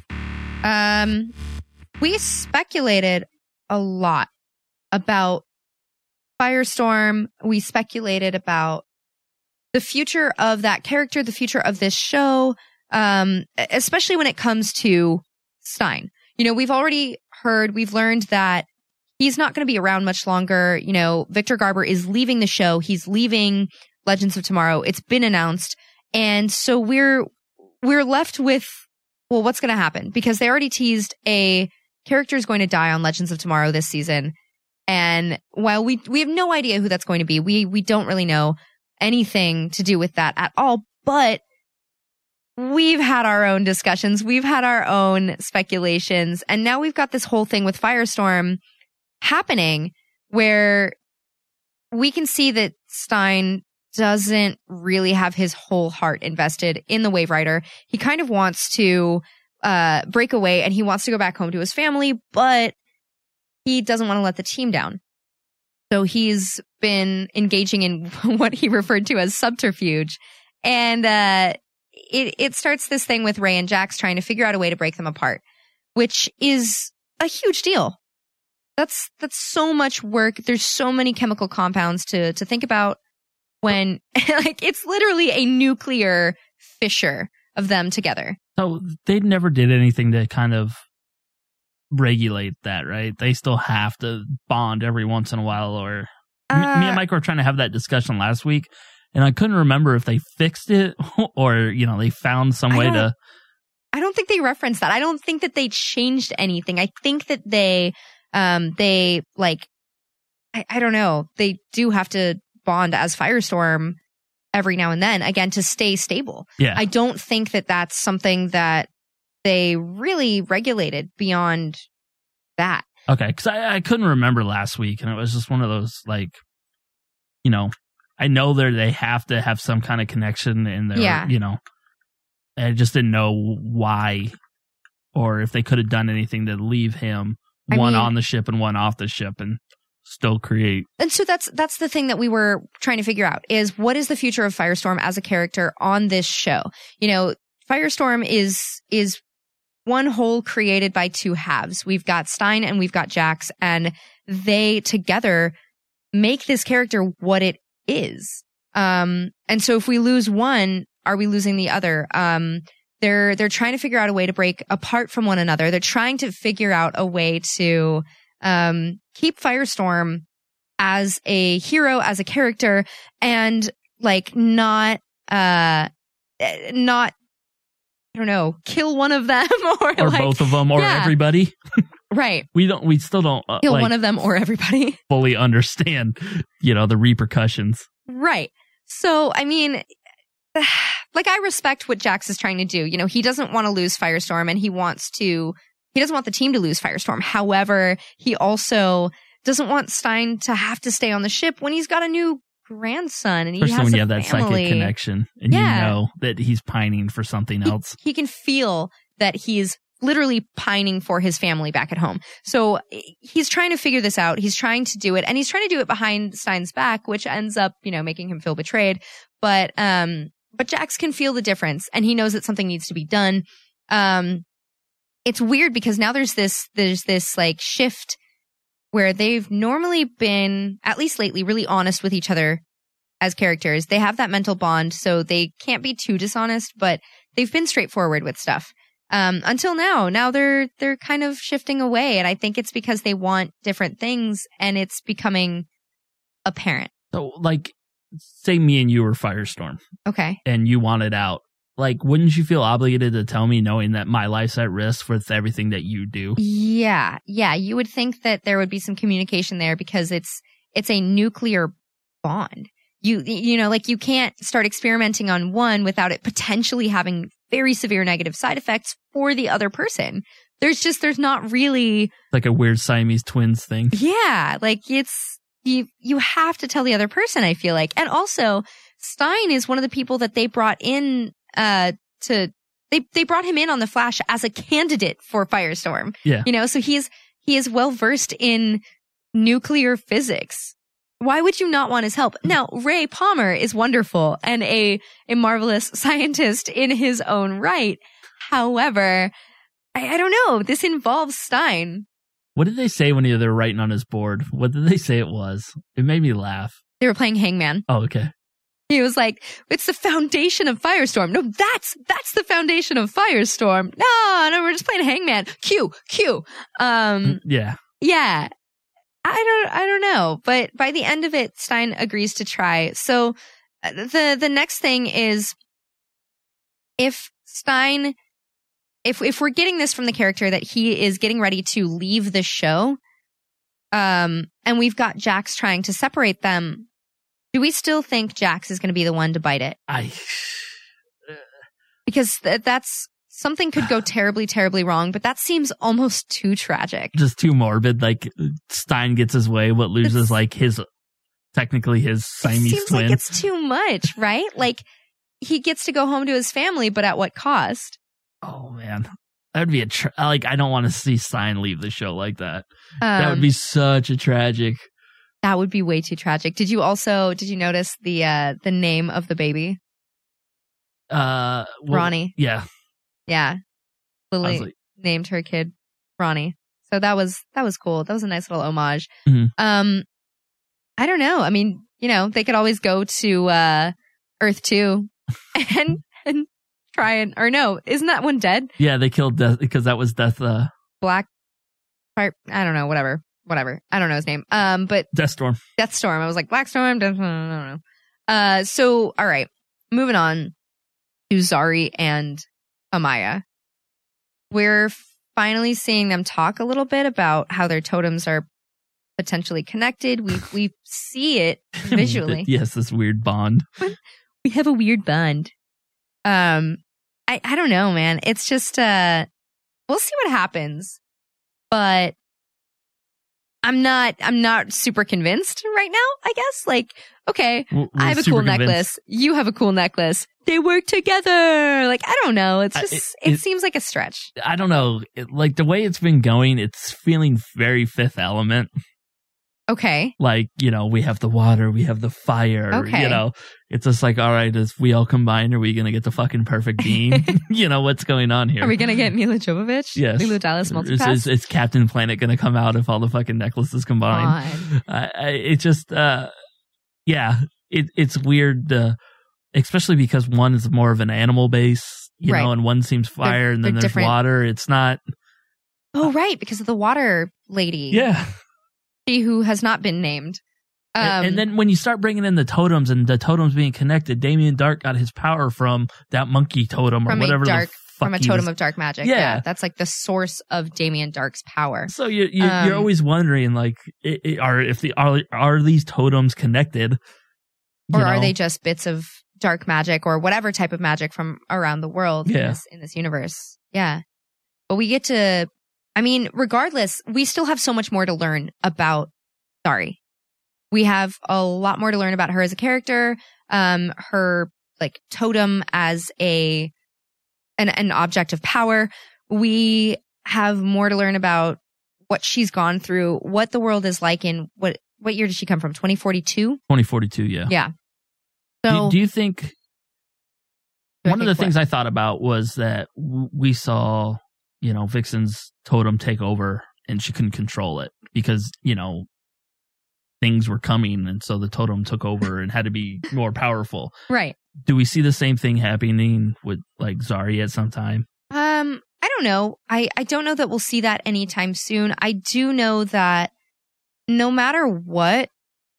Speaker 7: Um, we speculated a lot about Firestorm. We speculated about the future of that character, the future of this show, um, especially when it comes to Stein. You know, we've already heard, we've learned that he's not going to be around much longer. You know, Victor Garber is leaving the show. He's leaving Legends of Tomorrow. It's been announced. And so we're we're left with, well, what's going to happen? Because they already teased a character is going to die on Legends of Tomorrow this season. And while we we have no idea who that's going to be, we we don't really know anything to do with that at all. But we've had our own discussions. We've had our own speculations. And now we've got this whole thing with Firestorm happening where we can see that Stein doesn't really have his whole heart invested in the Wave Rider. He kind of wants to uh, break away, and he wants to go back home to his family, but he doesn't want to let the team down. So he's been engaging in what he referred to as subterfuge. And uh, it, it starts this thing with Ray and Jax trying to figure out a way to break them apart, which is a huge deal. That's that's so much work. There's so many chemical compounds to to think about. When, like, it's literally a nuclear fissure of them together.
Speaker 8: So they never did anything to kind of regulate that, right? They still have to bond every once in a while. Or uh, me, me and Mike were trying to have that discussion last week, and I couldn't remember if they fixed it or, you know, they found some way to.
Speaker 7: I don't think they referenced that. I don't think that they changed anything. I think that they, um, they like, I, I don't know. They do have to bond as Firestorm every now and then, again, to stay stable.
Speaker 8: Yeah.
Speaker 7: I don't think that that's something that they really regulated beyond that.
Speaker 8: Okay, because I, I couldn't remember last week, and it was just one of those, like, you know, I know that they have to have some kind of connection in there,
Speaker 7: yeah.
Speaker 8: you know, I just didn't know why, or if they could have done anything to leave him
Speaker 7: I
Speaker 8: one
Speaker 7: mean,
Speaker 8: on the ship and one off the ship, and still create.
Speaker 7: And so that's that's the thing that we were trying to figure out is what is the future of Firestorm as a character on this show? You know, Firestorm is is one whole created by two halves. We've got Stein and we've got Jax, and they together make this character what it is. Um, and so if we lose one, are we losing the other? Um, They're they're trying to figure out a way to break apart from one another. They're trying to figure out a way to um, keep Firestorm as a hero, as a character, and like not uh not I don't know, kill one of them or,
Speaker 8: or
Speaker 7: like,
Speaker 8: both of them or
Speaker 7: yeah.
Speaker 8: everybody.
Speaker 7: Right.
Speaker 8: We don't. We still don't uh,
Speaker 7: kill
Speaker 8: like,
Speaker 7: one of them or everybody.
Speaker 8: fully understand, you know, the repercussions.
Speaker 7: Right. So, I mean, like, I respect what Jax is trying to do. You know, he doesn't want to lose Firestorm, and he wants to, he doesn't want the team to lose Firestorm. However, he also doesn't want Stein to have to stay on the ship when he's got a new grandson and he
Speaker 8: Especially
Speaker 7: has
Speaker 8: when
Speaker 7: a
Speaker 8: you have that
Speaker 7: family.
Speaker 8: psychic connection and
Speaker 7: Yeah.
Speaker 8: you know that he's pining for something else.
Speaker 7: He can feel that he's literally pining for his family back at home. So he's trying to figure this out. He's trying to do it, and he's trying to do it behind Stein's back, which ends up, you know, making him feel betrayed. But, um, but Jax can feel the difference, and he knows that something needs to be done. Um, it's weird because now there's this, there's this like shift where they've normally been, at least lately, really honest with each other as characters. They have that mental bond, so they can't be too dishonest, but they've been straightforward with stuff. Um, until now, now they're, they're kind of shifting away. And I think it's because they want different things, and it's becoming apparent.
Speaker 8: So, like, say me and you were Firestorm.
Speaker 7: Okay.
Speaker 8: And you wanted out. Like, wouldn't you feel obligated to tell me knowing that my life's at risk with everything that you do?
Speaker 7: Yeah. Yeah. You would think that there would be some communication there because it's, it's a nuclear bond. You, you know, like you can't start experimenting on one without it potentially having very severe negative side effects for the other person. There's just, there's not really
Speaker 8: like a weird Siamese twins thing.
Speaker 7: Yeah. Like it's, you, you have to tell the other person, I feel like. And also Stein is one of the people that they brought in, uh, to, they, they brought him in on the Flash as a candidate for Firestorm.
Speaker 8: Yeah.
Speaker 7: You know, so he's, he is well versed in nuclear physics. Why would you not want his help? Now, Ray Palmer is wonderful and a, a marvelous scientist in his own right. However, I, I don't know. This involves Stein.
Speaker 8: What did they say when they were writing on his board? What did they say it was? It made me laugh.
Speaker 7: They were playing Hangman.
Speaker 8: Oh, okay.
Speaker 7: He was like, it's the foundation of Firestorm. No, that's, that's the foundation of Firestorm. No, no, we're just playing Hangman. Q, Q. Um,
Speaker 8: yeah.
Speaker 7: Yeah. I don't, I don't know. But by the end of it, Stein agrees to try. So uh, the, the next thing is if Stein, if, if we're getting this from the character that he is getting ready to leave the show, um, and we've got Jax trying to separate them, do we still think Jax is going to be the one to bite it?
Speaker 8: I,
Speaker 7: because th- that's something could go terribly, terribly wrong, but that seems almost too tragic.
Speaker 8: Just too morbid. Like Stein gets his way, but loses it's, like his, technically his Siamese
Speaker 7: it seems
Speaker 8: twin.
Speaker 7: Like it's too much, right? Like he gets to go home to his family, but at what cost?
Speaker 8: Oh man, that would be a tra- like I don't want to see Stein leave the show like that.
Speaker 7: Um,
Speaker 8: that would be such a tragic.
Speaker 7: That would be way too tragic. Did you also did you notice the uh, the name of the baby?
Speaker 8: Uh, well,
Speaker 7: Ronnie.
Speaker 8: Yeah.
Speaker 7: Yeah. Lily
Speaker 8: like,
Speaker 7: named her kid Ronnie. So that was that was cool. That was a nice little homage.
Speaker 8: Mm-hmm.
Speaker 7: Um I don't know. I mean, you know, they could always go to uh Earth two and and try and or no, isn't that one dead?
Speaker 8: Yeah, they killed Death because that was Death uh
Speaker 7: Black I don't know, whatever. Whatever. I don't know his name. Um but
Speaker 8: Deathstorm.
Speaker 7: Deathstorm. I was like Blackstorm, Deathstorm, I don't know. Uh so all right. Moving on to Zari and Amaya. We're finally seeing them talk a little bit about how their totems are potentially connected. We we see it visually.
Speaker 8: Yes, this weird bond.
Speaker 7: We have a weird bond. Um, I I don't know, man. It's just uh, we'll see what happens, but I'm not I'm not super convinced right now. I guess like okay,
Speaker 8: we're, we're
Speaker 7: I have a cool convinced. necklace. You have a cool necklace. They work together. Like, I don't know. It's just, uh, it, it, it seems like a stretch.
Speaker 8: I don't know. It, like, the way it's been going, it's feeling very Fifth Element.
Speaker 7: Okay.
Speaker 8: Like, you know, we have the water, we have the fire.
Speaker 7: Okay.
Speaker 8: You know, it's just like, all right, if we all combine, are we going to get the fucking perfect beam? You know, what's going on here?
Speaker 7: Are we going to get Mila Jovovich?
Speaker 8: Yes.
Speaker 7: Mila Dallas Multipass?
Speaker 8: Is, is, is Captain Planet going to come out if all the fucking necklaces combine? I, I, it just, uh, yeah, it, it's weird. Uh, Especially because one is more of an animal base, you
Speaker 7: Right.
Speaker 8: know, and one seems fire
Speaker 7: They're-
Speaker 8: and then
Speaker 7: they're
Speaker 8: there's
Speaker 7: different.
Speaker 8: water. It's not.
Speaker 7: Oh, right, because of the water lady.
Speaker 8: Yeah.
Speaker 7: She who has not been named. Um,
Speaker 8: and, and then when you start bringing in the totems and the totems being connected, Damien Dark got his power from that monkey totem or
Speaker 7: from
Speaker 8: whatever
Speaker 7: a dark,
Speaker 8: the fuck
Speaker 7: from a
Speaker 8: he
Speaker 7: totem
Speaker 8: was.
Speaker 7: of dark magic.
Speaker 8: Yeah.
Speaker 7: Yeah. That's like the source of Damien Dark's power.
Speaker 8: So you, you,
Speaker 7: Um,
Speaker 8: you're always wondering, like, it, it, are if the are are these totems connected, You
Speaker 7: Or are
Speaker 8: know?
Speaker 7: they just bits of dark magic or whatever type of magic from around the world in,
Speaker 8: Yeah.
Speaker 7: this, in this universe? Yeah. But we get to, I mean, regardless, we still have so much more to learn about Zari. We have a lot more to learn about her as a character, um, her like totem as a an, an object of power. We have more to learn about what she's gone through, what the world is like in what what year did she come from? twenty forty-two?
Speaker 8: twenty forty-two, yeah.
Speaker 7: Yeah.
Speaker 8: Do-
Speaker 7: So
Speaker 8: do, you think
Speaker 7: Do I
Speaker 8: one of the
Speaker 7: think
Speaker 8: things
Speaker 7: what?
Speaker 8: I thought about was that w- we saw, you know, Vixen's totem take over and she couldn't control it because, you know, things were coming and so the totem took over and had to be more powerful.
Speaker 7: Right.
Speaker 8: Do we see the same thing happening with like Zari at some time?
Speaker 7: Um, I don't know. I, I don't know that we'll see that anytime soon. I do know that no matter what,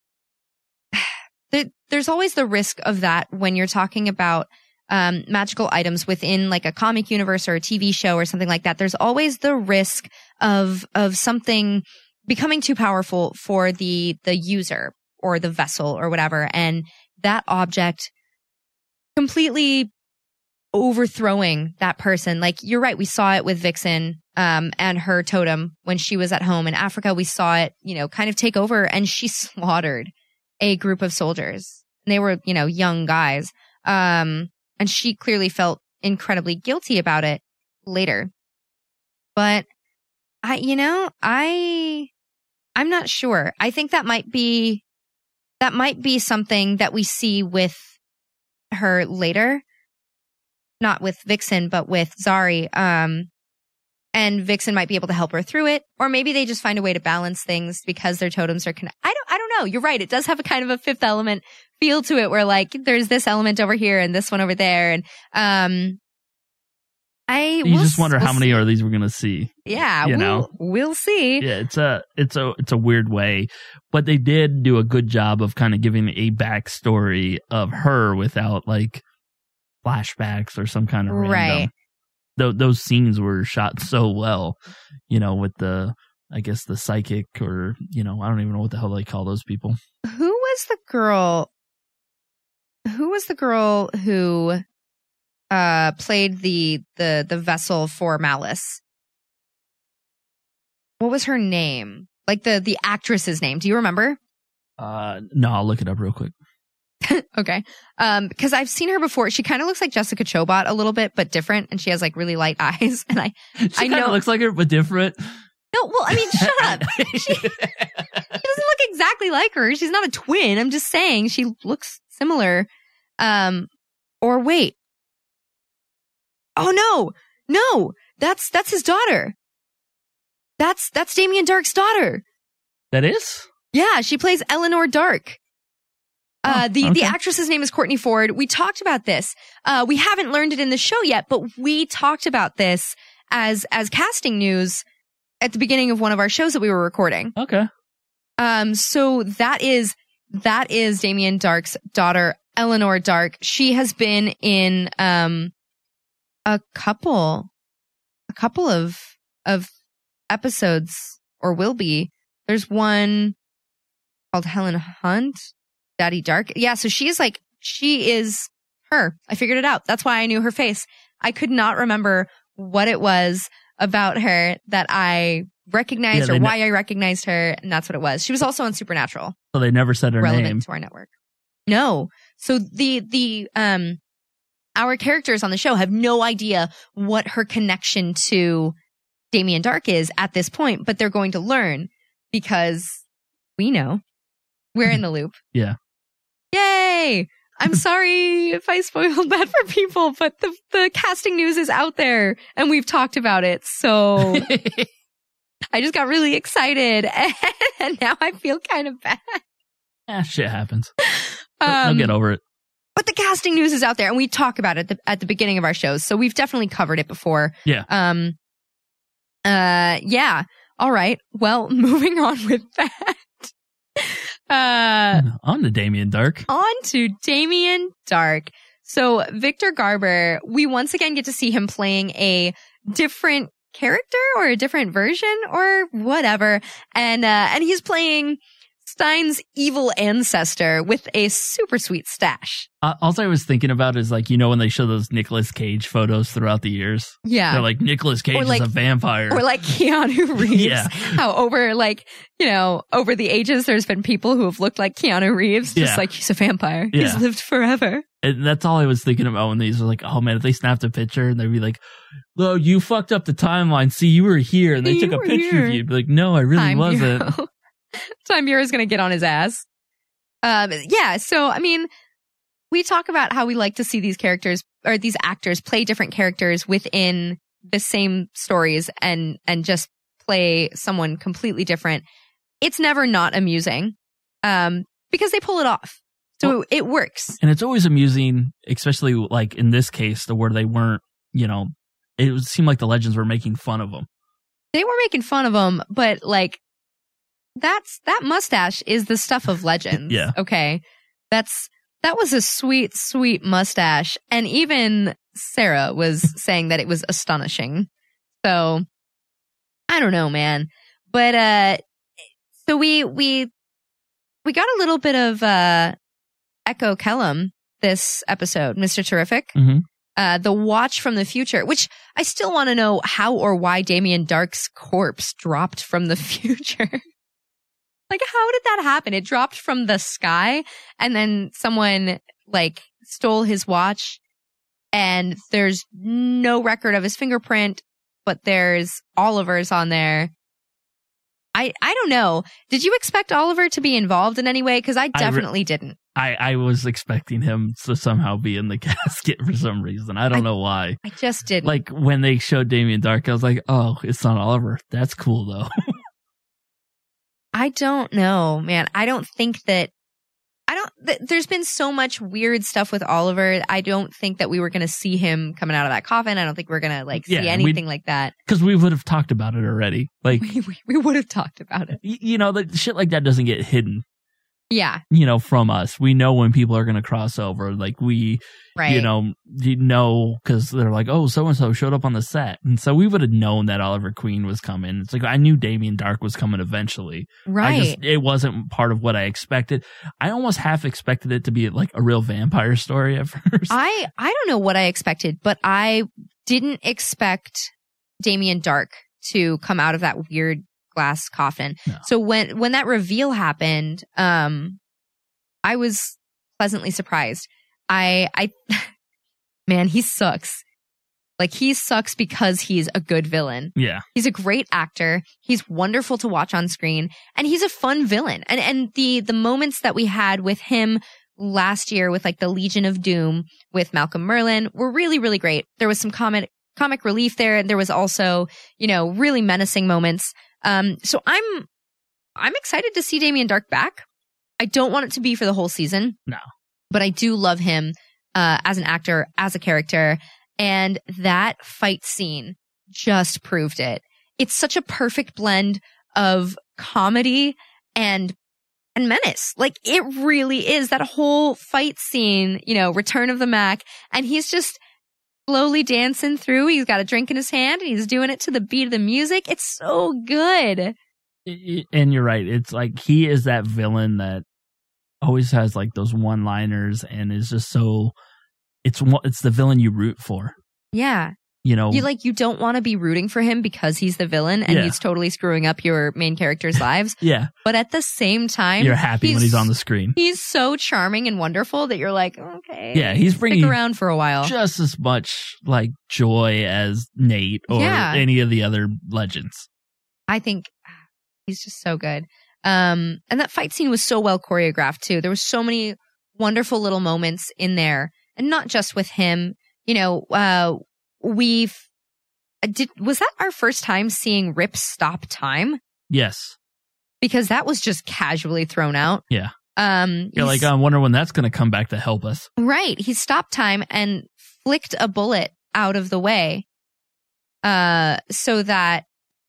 Speaker 7: there, there's always the risk of that when you're talking about um, magical items within like a comic universe or a T V show or something like that. There's always the risk of of something becoming too powerful for the the user or the vessel or whatever, and that object completely overthrowing that person. Like, you're right. We saw it with Vixen, um, and her totem when she was at home in Africa. We saw it, you know, kind of take over, and she slaughtered a group of soldiers. They were, you know, young guys. Um, and she clearly felt incredibly guilty about it later. But I, you know, I, I'm not sure. I think that might be, that might be something that we see with her later. Not with Vixen, but with Zari. Um, and Vixen might be able to help her through it, or maybe they just find a way to balance things because their totems are connected. I don't, I don't know. You're right. It does have a kind of a Fifth Element feel to it, where like there's this element over here and this one over there, and um, I
Speaker 8: You
Speaker 7: we'll
Speaker 8: just wonder
Speaker 7: s-
Speaker 8: how
Speaker 7: we'll
Speaker 8: many
Speaker 7: see.
Speaker 8: are these we're gonna see.
Speaker 7: Yeah,
Speaker 8: you
Speaker 7: we'll,
Speaker 8: know.
Speaker 7: we'll see.
Speaker 8: Yeah, it's a it's a it's a weird way, but they did do a good job of kind of giving a backstory of her without like flashbacks or some kind of random.
Speaker 7: Right.
Speaker 8: Th- those scenes were shot so well, you know, with the I guess the psychic or you know I don't even know what the hell they call those people.
Speaker 7: Who was the girl? Who was the girl who uh played the the the vessel for Malice? What was her name? Like the the actress's name? Do you remember?
Speaker 8: Uh, no, I'll look it up real quick.
Speaker 7: Okay. Um, because I've seen her before. She kind of looks like Jessica Chobot a little bit, but different, and she has like really light eyes. And I,
Speaker 8: She
Speaker 7: I
Speaker 8: kind of
Speaker 7: know.
Speaker 8: looks like her, but different.
Speaker 7: No, well, I mean, shut up. She, she doesn't look exactly like her. She's not a twin. I'm just saying she looks similar. Um, or wait. Oh no, no, that's that's his daughter. That's that's Damien Dark's daughter.
Speaker 8: That is?
Speaker 7: Yeah, she plays Eleanor Dark. Uh, the,
Speaker 8: okay.
Speaker 7: the actress's name is Courtney Ford. We talked about this. Uh, we haven't learned it in the show yet, but we talked about this as, as casting news at the beginning of one of our shows that we were recording.
Speaker 8: Okay.
Speaker 7: Um, so that is, that is Damien Dark's daughter, Eleanor Dark. She has been in, um, a couple, a couple of, of episodes, or will be. There's one called Helen Hunt. Daddy Dark. Yeah, so she is like, she is her. I figured it out. That's why I knew her face. I could not remember what it was about her that I recognized
Speaker 8: Yeah,
Speaker 7: or
Speaker 8: they
Speaker 7: why I recognized her, and that's what it was. She was also on Supernatural,
Speaker 8: So they never said her
Speaker 7: relevant
Speaker 8: name.
Speaker 7: to our network. No. So the, the, um, our characters on the show have no idea what her connection to Damien Dark is at this point, but they're going to learn because we know. We're in the loop.
Speaker 8: Yeah.
Speaker 7: Yay! I'm sorry if I spoiled that for people, but the the casting news is out there and we've talked about it. So I just got really excited and now I feel kind of bad.
Speaker 8: Ah, shit happens. They'll-
Speaker 7: Um,
Speaker 8: They'll get over it.
Speaker 7: But the casting news is out there, and we talk about it at the, at the beginning of our shows, so we've definitely covered it before.
Speaker 8: Yeah.
Speaker 7: Um. Uh. Yeah. All right. Well, moving on with that. Uh.
Speaker 8: On to Damien Dark.
Speaker 7: On to Damien Dark. So Victor Garber, we once again get to see him playing a different character or a different version or whatever, and uh, and he's playing Stein's evil ancestor with a super sweet stash.
Speaker 8: Uh, all I was thinking about is, like, you know, when they show those Nicolas Cage photos throughout the years.
Speaker 7: Yeah.
Speaker 8: They're like, Nicolas Cage
Speaker 7: like,
Speaker 8: is a vampire.
Speaker 7: Or like Keanu Reeves.
Speaker 8: Yeah.
Speaker 7: How over, like, you know, over the ages, there's been people who have looked like Keanu Reeves. Just
Speaker 8: Yeah.
Speaker 7: like, he's a vampire.
Speaker 8: Yeah.
Speaker 7: He's lived forever.
Speaker 8: And that's all I was thinking about when these were like, oh man, if they snapped a picture and they'd be like, well, you fucked up the timeline. See, you were here. And they
Speaker 7: You
Speaker 8: took a
Speaker 7: were
Speaker 8: picture
Speaker 7: here.
Speaker 8: of you. You'd be like, no, I really
Speaker 7: Time
Speaker 8: wasn't.
Speaker 7: Bureau. Time Bureau's going to get on his ass. Um, yeah, so, I mean, we talk about how we like to see these characters, or these actors, play different characters within the same stories and, and just play someone completely different. It's never not amusing, um, because they pull it off. So
Speaker 8: Well,
Speaker 7: it works.
Speaker 8: And it's always amusing, especially like in this case, the where they weren't, you know, it would seem like the Legends were making fun of them.
Speaker 7: They were making fun of him, but like, that's, that mustache is the stuff of Legends.
Speaker 8: Yeah.
Speaker 7: Okay. That's, that was a sweet, sweet mustache. And even Sarah was saying that it was astonishing. So I don't know, man. But, uh, so we, we, we got a little bit of, uh, Echo Kellum this episode, Mister Terrific.
Speaker 8: Mm-hmm.
Speaker 7: Uh, the Watch from the Future, which I still want to know how or why Damien Dark's corpse dropped from the future. Like, how did that happen? It dropped from the sky and then someone like stole his watch and there's no record of his fingerprint, but there's Oliver's on there. I, I don't know. Did you expect Oliver to be involved in any way? Because I definitely
Speaker 8: I re-
Speaker 7: didn't.
Speaker 8: I, I was expecting him to somehow be in the casket for some reason. I don't
Speaker 7: I,
Speaker 8: know why.
Speaker 7: I just didn't.
Speaker 8: Like, when they showed Damien Dark, I was like, oh, it's not Oliver. That's cool, though.
Speaker 7: I don't know, man. I don't think that, I don't, th- there's been so much weird stuff with Oliver. I don't think that we were going to see him coming out of that coffin. I don't think we're going to like see
Speaker 8: Yeah,
Speaker 7: anything
Speaker 8: we-
Speaker 7: like that.
Speaker 8: Because we would have talked about it already. Like,
Speaker 7: We, we, we would have talked about it.
Speaker 8: y- you know, the shit like that doesn't get hidden.
Speaker 7: Yeah.
Speaker 8: You know, from us. We know when people are going to cross over. Like, we,
Speaker 7: Right.
Speaker 8: you know, you know, because they're like, oh, so-and-so showed up on the set. And so we would have known that Oliver Queen was coming. It's like, I knew Damien Dark was coming eventually.
Speaker 7: Right.
Speaker 8: I just, it wasn't part of what I expected. I almost half expected it to be like a real vampire story at first.
Speaker 7: I, I don't know what I expected, but I didn't expect Damien Dark to come out of that weird glass coffin.
Speaker 8: No.
Speaker 7: So when, when that reveal happened, um, I was pleasantly surprised. I, I, man, he sucks. Like, he sucks because he's a good villain.
Speaker 8: Yeah.
Speaker 7: He's a great actor. He's wonderful to watch on screen, and he's a fun villain. And and the the moments that we had with him last year with like the Legion of Doom with Malcolm Merlyn were really, really great. There was some comic comic relief there, and there was also, you know, really menacing moments. Um, so I'm I'm excited to see Damien Dark back. I don't want it to be for the whole season.
Speaker 8: No.
Speaker 7: But I do love him uh, as an actor, as a character. And that fight scene just proved it. It's such a perfect blend of comedy and and menace. Like, it really is. That whole fight scene, you know, Return of the Mac, and he's just slowly dancing through. He's got a drink in his hand and he's doing it to the beat of the music. It's so good.
Speaker 8: And you're right. It's like he is that villain that always has like those one-liners and is just so. It's it's the villain you root for.
Speaker 7: Yeah.
Speaker 8: You know,
Speaker 7: You like, you don't want to be rooting for him because he's the villain and
Speaker 8: Yeah.
Speaker 7: he's totally screwing up your main character's lives.
Speaker 8: yeah,
Speaker 7: But at the same time,
Speaker 8: you're happy when he's on the screen.
Speaker 7: He's so charming and wonderful that you're like, okay.
Speaker 8: Yeah, he's bringing
Speaker 7: stick around for a while.
Speaker 8: just as much like joy as Nate or
Speaker 7: Yeah.
Speaker 8: any of the other legends.
Speaker 7: I think he's just so good. Um, and that fight scene was so well choreographed too. There was so many wonderful little moments in there, and not just with him. You know, uh, we've did was that our first time seeing Rip stop time?
Speaker 8: Yes.
Speaker 7: Because that was just casually thrown out.
Speaker 8: Yeah.
Speaker 7: Um,
Speaker 8: You're like, I wonder when that's going to come back to help us.
Speaker 7: Right. He stopped time and flicked a bullet out of the way uh, so that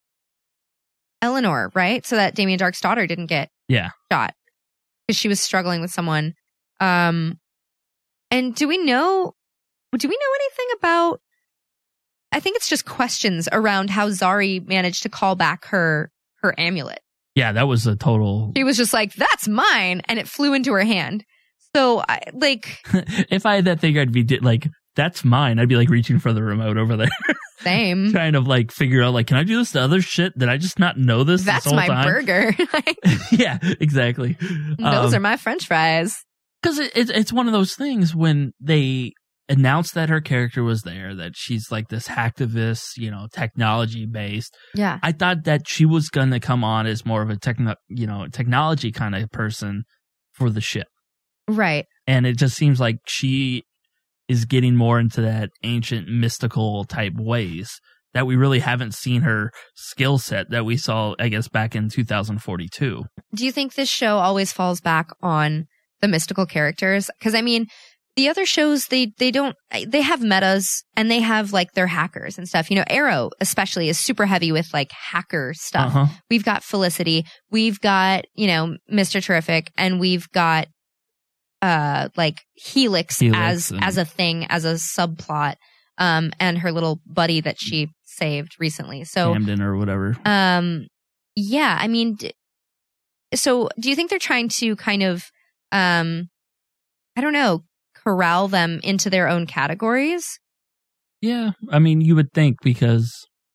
Speaker 7: Eleanor, right? So that Damien Dark's daughter didn't get
Speaker 8: yeah.
Speaker 7: shot because she was struggling with someone. Um, and do we know, do we know anything about, I think it's just questions around how Zari managed to call back her, her amulet.
Speaker 8: Yeah, that was a total.
Speaker 7: She was just like, that's mine. And it flew into her hand. So, I, like.
Speaker 8: If I had that thing, I'd be di- like, that's mine. I'd be like reaching for the remote over there.
Speaker 7: Same.
Speaker 8: Trying to like figure out, like, can I do this to other shit? Did I just not know this?
Speaker 7: That's
Speaker 8: this whole
Speaker 7: my
Speaker 8: time?
Speaker 7: burger.
Speaker 8: Yeah, exactly.
Speaker 7: Those
Speaker 8: um,
Speaker 7: are my French fries.
Speaker 8: Because it, it, it's one of those things when they announced that her character was there, that she's like this hacktivist, you know, technology based.
Speaker 7: Yeah.
Speaker 8: I thought that she was going to come on as more of a techno, you know, technology kind of person for the ship.
Speaker 7: Right.
Speaker 8: And it just seems like she is getting more into that ancient mystical type ways that we really haven't seen her skill set that we saw, I guess, back in two thousand forty-two.
Speaker 7: Do you think this show always falls back on the mystical characters? Because, I mean, the other shows, they they don't, they have metas and they have like their hackers and stuff. You know, Arrow especially is super heavy with like hacker stuff.
Speaker 8: Uh-huh.
Speaker 7: We've got Felicity, we've got, you know, Mister Terrific, and we've got uh like Helix,
Speaker 8: Helix
Speaker 7: as
Speaker 8: and-
Speaker 7: as a thing, as a subplot, um, and her little buddy that she saved recently. So
Speaker 8: Camden or whatever.
Speaker 7: um, yeah, I mean, d- so do you think they're trying to kind of, um, I don't know, corral them into their own categories?
Speaker 8: Yeah, I mean, you would think because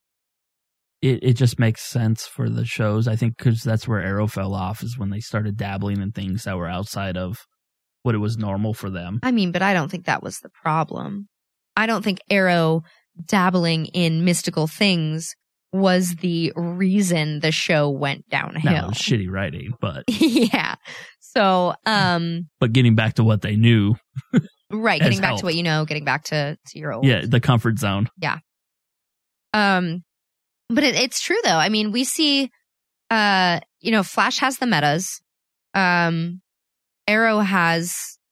Speaker 8: it, it just makes sense for the shows. I think because that's where Arrow fell off, is when they started dabbling in things that were outside of what it was normal for them.
Speaker 7: I mean, but I don't think that was the problem. I don't think Arrow dabbling in mystical things was the reason the show went downhill.
Speaker 8: No, it was shitty writing, but
Speaker 7: yeah. So, um,
Speaker 8: but getting back to what they knew,
Speaker 7: right,
Speaker 8: has
Speaker 7: getting back
Speaker 8: helped.
Speaker 7: to what you know, getting back to, to your old.
Speaker 8: Yeah, the comfort zone.
Speaker 7: Yeah. Um, but it, it's true though. I mean, we see, uh, you know, Flash has the metas. Um, Arrow has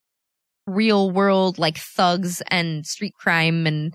Speaker 7: real world like thugs and street crime and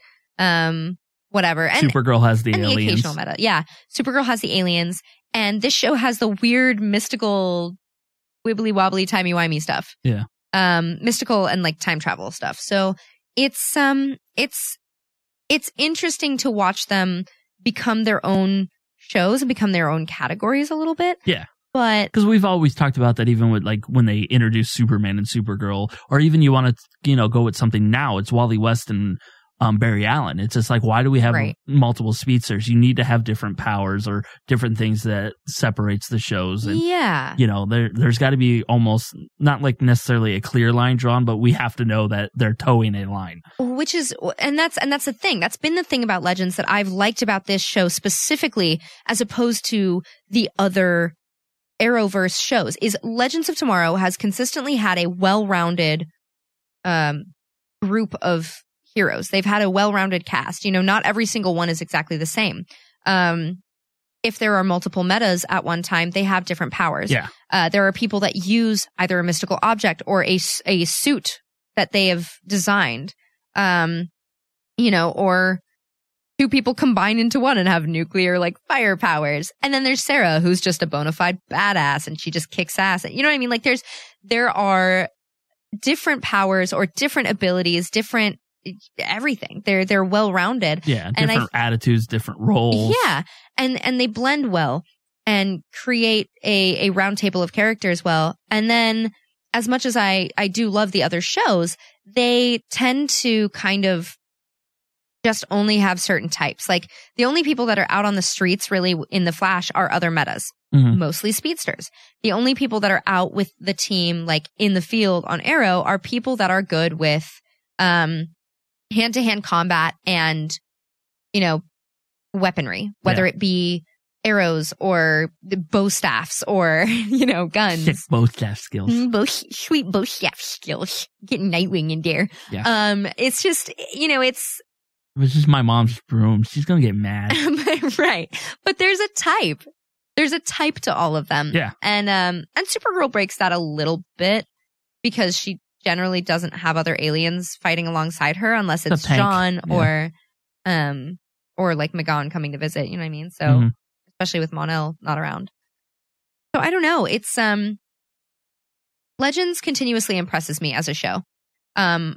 Speaker 7: um whatever. And
Speaker 8: Supergirl has the
Speaker 7: and
Speaker 8: aliens.
Speaker 7: the occasional meta. Yeah, Supergirl has the aliens, and this show has the weird mystical, wibbly wobbly, timey wimey stuff.
Speaker 8: Yeah.
Speaker 7: Um, mystical and like time travel stuff. So it's um it's it's interesting to watch them become their own shows and become their own categories a little bit.
Speaker 8: Yeah.
Speaker 7: But
Speaker 8: because we've always talked about that, even with like when they introduced Superman and Supergirl, or even you want to, you know, go with something now, it's Wally West and um, Barry Allen. It's just like, why do we have
Speaker 7: Right.
Speaker 8: multiple speedsters? You need to have different powers or different things that separates the shows. And,
Speaker 7: yeah.
Speaker 8: you know, there, there's got to be almost not like necessarily a clear line drawn, but we have to know that they're towing a line.
Speaker 7: Which is, and that's, and that's the thing. That's been the thing about Legends that I've liked about this show specifically, as opposed to the other Arrowverse shows, is Legends of Tomorrow has consistently had a well-rounded, um, group of heroes. They've had a well-rounded cast. You know, not every single one is exactly the same. Um, if there are multiple metas at one time, they have different powers.
Speaker 8: Yeah.
Speaker 7: Uh, there are people that use either a mystical object or a, s- a suit that they have designed. Um, you know, or two people combine into one and have nuclear like fire powers. And then there's Sarah, who's just a bona fide badass and she just kicks ass. You know what I mean? Like there's, there are different powers or different abilities, different everything. They're, they're well rounded.
Speaker 8: Yeah.
Speaker 7: And
Speaker 8: Different
Speaker 7: I,
Speaker 8: attitudes, different roles.
Speaker 7: yeah. And, and they blend well and create a, a round table of characters well. And then as much as I, I do love the other shows, they tend to kind of just only have certain types. Like the only people that are out on the streets really in the Flash are other metas,
Speaker 8: Mhm.
Speaker 7: mostly speedsters. The only people that are out with the team, like in the field on Arrow, are people that are good with, um, hand to hand combat and, you know, weaponry, whether
Speaker 8: Yeah.
Speaker 7: it be arrows or the bow staffs or, you know, guns.
Speaker 8: Sick bow staff skills.
Speaker 7: Mm, bow, sweet bow staff skills. Getting Nightwing in there.
Speaker 8: Yeah.
Speaker 7: Um, it's just, you know, it's,
Speaker 8: It was just my mom's broom. She's going to get mad.
Speaker 7: right. But there's a type. there's a type to all of them.
Speaker 8: Yeah.
Speaker 7: And um and Supergirl breaks that a little bit because she generally doesn't have other aliens fighting alongside her unless it's John
Speaker 8: yeah.
Speaker 7: or um or like M'gann coming to visit, you know what I mean? So
Speaker 8: mm-hmm.
Speaker 7: especially with Mon-El not around. So I don't know. It's um Legends continuously impresses me as a show. Um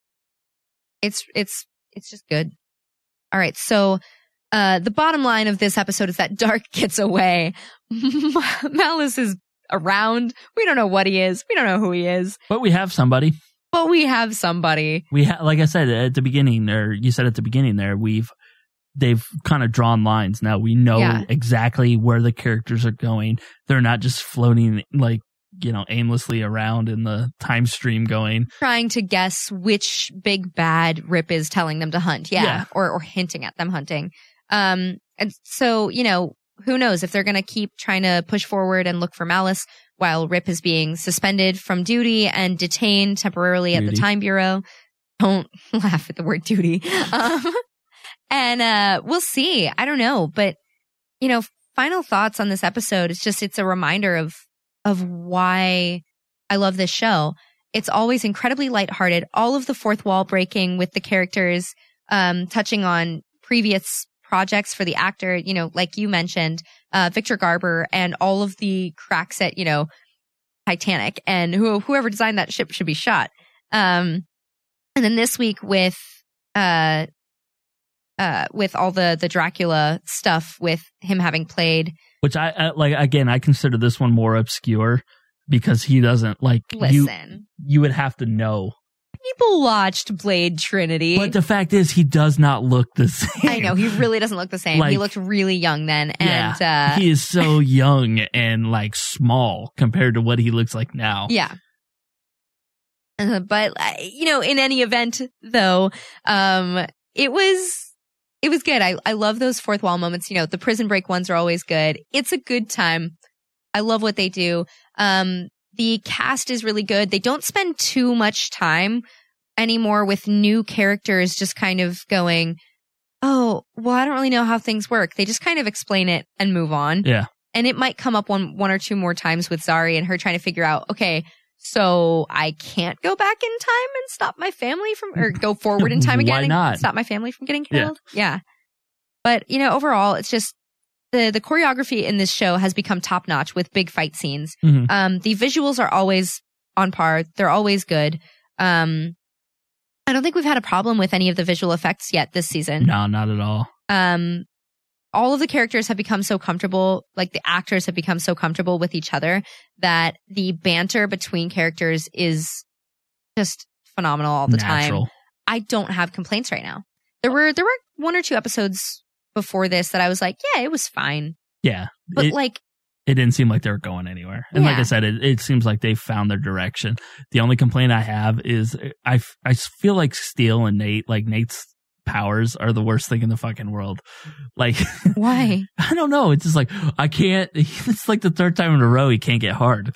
Speaker 7: it's it's it's just good. All right, so uh the bottom line of this episode is that Dark gets away. Malice is around. We don't know what he is. We don't know who he is.
Speaker 8: But we have somebody.
Speaker 7: But we have somebody.
Speaker 8: We ha- like I said at the beginning, or you said at the beginning there, we've they've kind of drawn lines now. We know
Speaker 7: Yeah.
Speaker 8: exactly where the characters are going. They're not just floating like, you know, aimlessly around in the time stream going.
Speaker 7: Trying to guess which big bad Rip is telling them to hunt. Yeah.
Speaker 8: Yeah.
Speaker 7: Or or hinting at them hunting. Um and so, you know, who knows if they're going to keep trying to push forward and look for Malice while Rip is being suspended from duty and detained temporarily at
Speaker 8: Duty.
Speaker 7: the Time Bureau. Don't laugh at the word duty. Um, and uh, we'll see. I don't know. But, you know, final thoughts on this episode. It's just, it's a reminder of, of why I love this show. It's always incredibly lighthearted. All of the fourth wall breaking with the characters, um, touching on previous projects for the actor, you know, like you mentioned, uh, Victor Garber and all of the cracks at, you know, Titanic and who, whoever designed that ship should be shot. Um, and then this week with, uh, uh, with all the, the Dracula stuff with him having played.
Speaker 8: Which I, I like, again, I consider this one more obscure because he doesn't like,
Speaker 7: Listen.
Speaker 8: you, you would have to know.
Speaker 7: People watched Blade Trinity.
Speaker 8: But the fact is, he does not look the same.
Speaker 7: I know, he really doesn't look the same.
Speaker 8: Like,
Speaker 7: he looked really young then. And
Speaker 8: yeah,
Speaker 7: uh,
Speaker 8: he is so young and like small compared to what he looks like now.
Speaker 7: Yeah. Uh, but, uh, you know, in any event, though, um, it was, it was good. I, I love those fourth wall moments. You know, the prison break ones are always good. It's a good time. I love what they do. Um, the cast is really good. They don't spend too much time anymore with new characters just kind of going, oh, well, I don't really know how things work. They just kind of explain it and move on.
Speaker 8: Yeah.
Speaker 7: And it might come up one, one or two more times with Zari and her trying to figure out, okay, so I can't go back in time and stop my family from, or go forward in time again
Speaker 8: Why not?
Speaker 7: and stop my family from getting
Speaker 8: Yeah.
Speaker 7: killed. Yeah. But, you know, overall, it's just the, the choreography in this show has become top notch with big fight scenes.
Speaker 8: Mhm.
Speaker 7: Um, the visuals are always on par. They're always good. Um, I don't think we've had a problem with any of the visual effects yet this season.
Speaker 8: No, not at all.
Speaker 7: Um, all of the characters have become so comfortable, like the actors have become so comfortable with each other that the banter between characters is just phenomenal all the
Speaker 8: Natural.
Speaker 7: time. I don't have complaints right now. There were there were one or two episodes before this that I was like, yeah, it was fine.
Speaker 8: Yeah.
Speaker 7: But
Speaker 8: it,
Speaker 7: like
Speaker 8: it didn't seem like they were going anywhere. And like
Speaker 7: Yeah.
Speaker 8: I said, it, it seems like they found their direction. The only complaint I have is I, f- I feel like Steel and Nate, like Nate's powers are the worst thing in the fucking world. Like,
Speaker 7: why?
Speaker 8: I don't know. It's just like, I can't, it's like the third time in a row he can't get hard.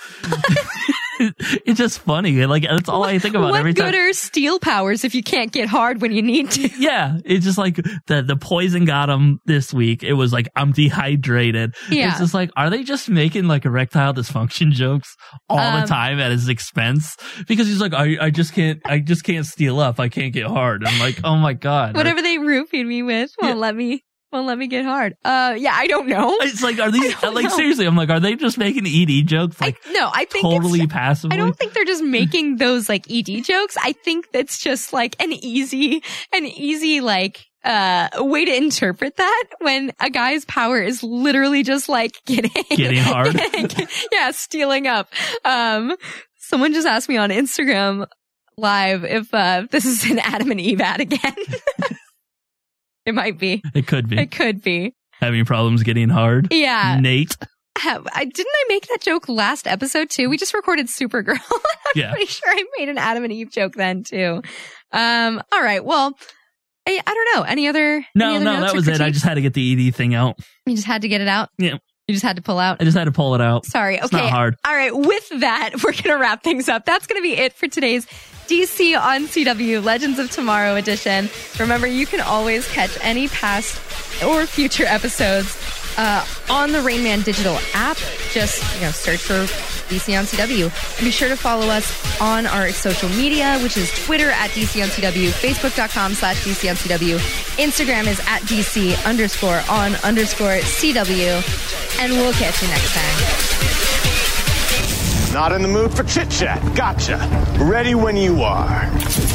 Speaker 8: It's just funny. Like, that's all I think about
Speaker 7: what
Speaker 8: every time.
Speaker 7: good are steel powers if you can't get hard when you need to?
Speaker 8: Yeah, it's just like the the poison got him this week. It was like, I'm dehydrated.
Speaker 7: Yeah.
Speaker 8: It's just like, are they just making like erectile dysfunction jokes all
Speaker 7: Um,
Speaker 8: the time at his expense? Because he's like, I I just can't I just can't steal up. I can't get hard. I'm like, oh my god.
Speaker 7: Whatever they roofied me with won't let me won't let me get hard. Uh, yeah, I don't know.
Speaker 8: It's like, are these
Speaker 7: don't
Speaker 8: like
Speaker 7: know.
Speaker 8: seriously? I'm like, are they just making E D jokes like
Speaker 7: No, I think
Speaker 8: totally
Speaker 7: it's,
Speaker 8: passively?
Speaker 7: I don't think they're just making those like E D jokes. I think that's just like an easy, an easy like uh way to interpret that when a guy's power is literally just like getting
Speaker 8: Getting hard.
Speaker 7: getting- yeah, stealing up. Um, someone just asked me on Instagram live if uh this is an Adam and Eve ad again. It might be.
Speaker 8: It could be.
Speaker 7: It could be.
Speaker 8: Having problems getting hard.
Speaker 7: Yeah.
Speaker 8: Nate.
Speaker 7: Have, I, didn't I make that joke last episode too? We just recorded Supergirl. I'm
Speaker 8: Yeah.
Speaker 7: pretty sure I made an Adam and Eve joke then too. Um, all right. Well, I, I don't know. Any other?
Speaker 8: No,
Speaker 7: any other
Speaker 8: no,
Speaker 7: notes
Speaker 8: that
Speaker 7: or
Speaker 8: was it. I
Speaker 7: critiques?
Speaker 8: just had to get the E D thing out.
Speaker 7: You just had to get it out.
Speaker 8: Yeah.
Speaker 7: You just had to pull out.
Speaker 8: I just had to pull it out.
Speaker 7: Sorry. Okay.
Speaker 8: It's not hard.
Speaker 7: All right. With that, we're going to wrap things up. That's going to be it for today's D C on C W Legends of Tomorrow edition. Remember, you can always catch any past or future episodes uh, on the Rain Man Digital app. Just, you know, search for D C on C W. And be sure to follow us on our social media, which is Twitter at D C on C W, Facebook.com slash D C on C W. Instagram is at DC underscore on underscore C W. And we'll catch you next time.
Speaker 5: Not in the mood for chit-chat. Gotcha. Ready when you are.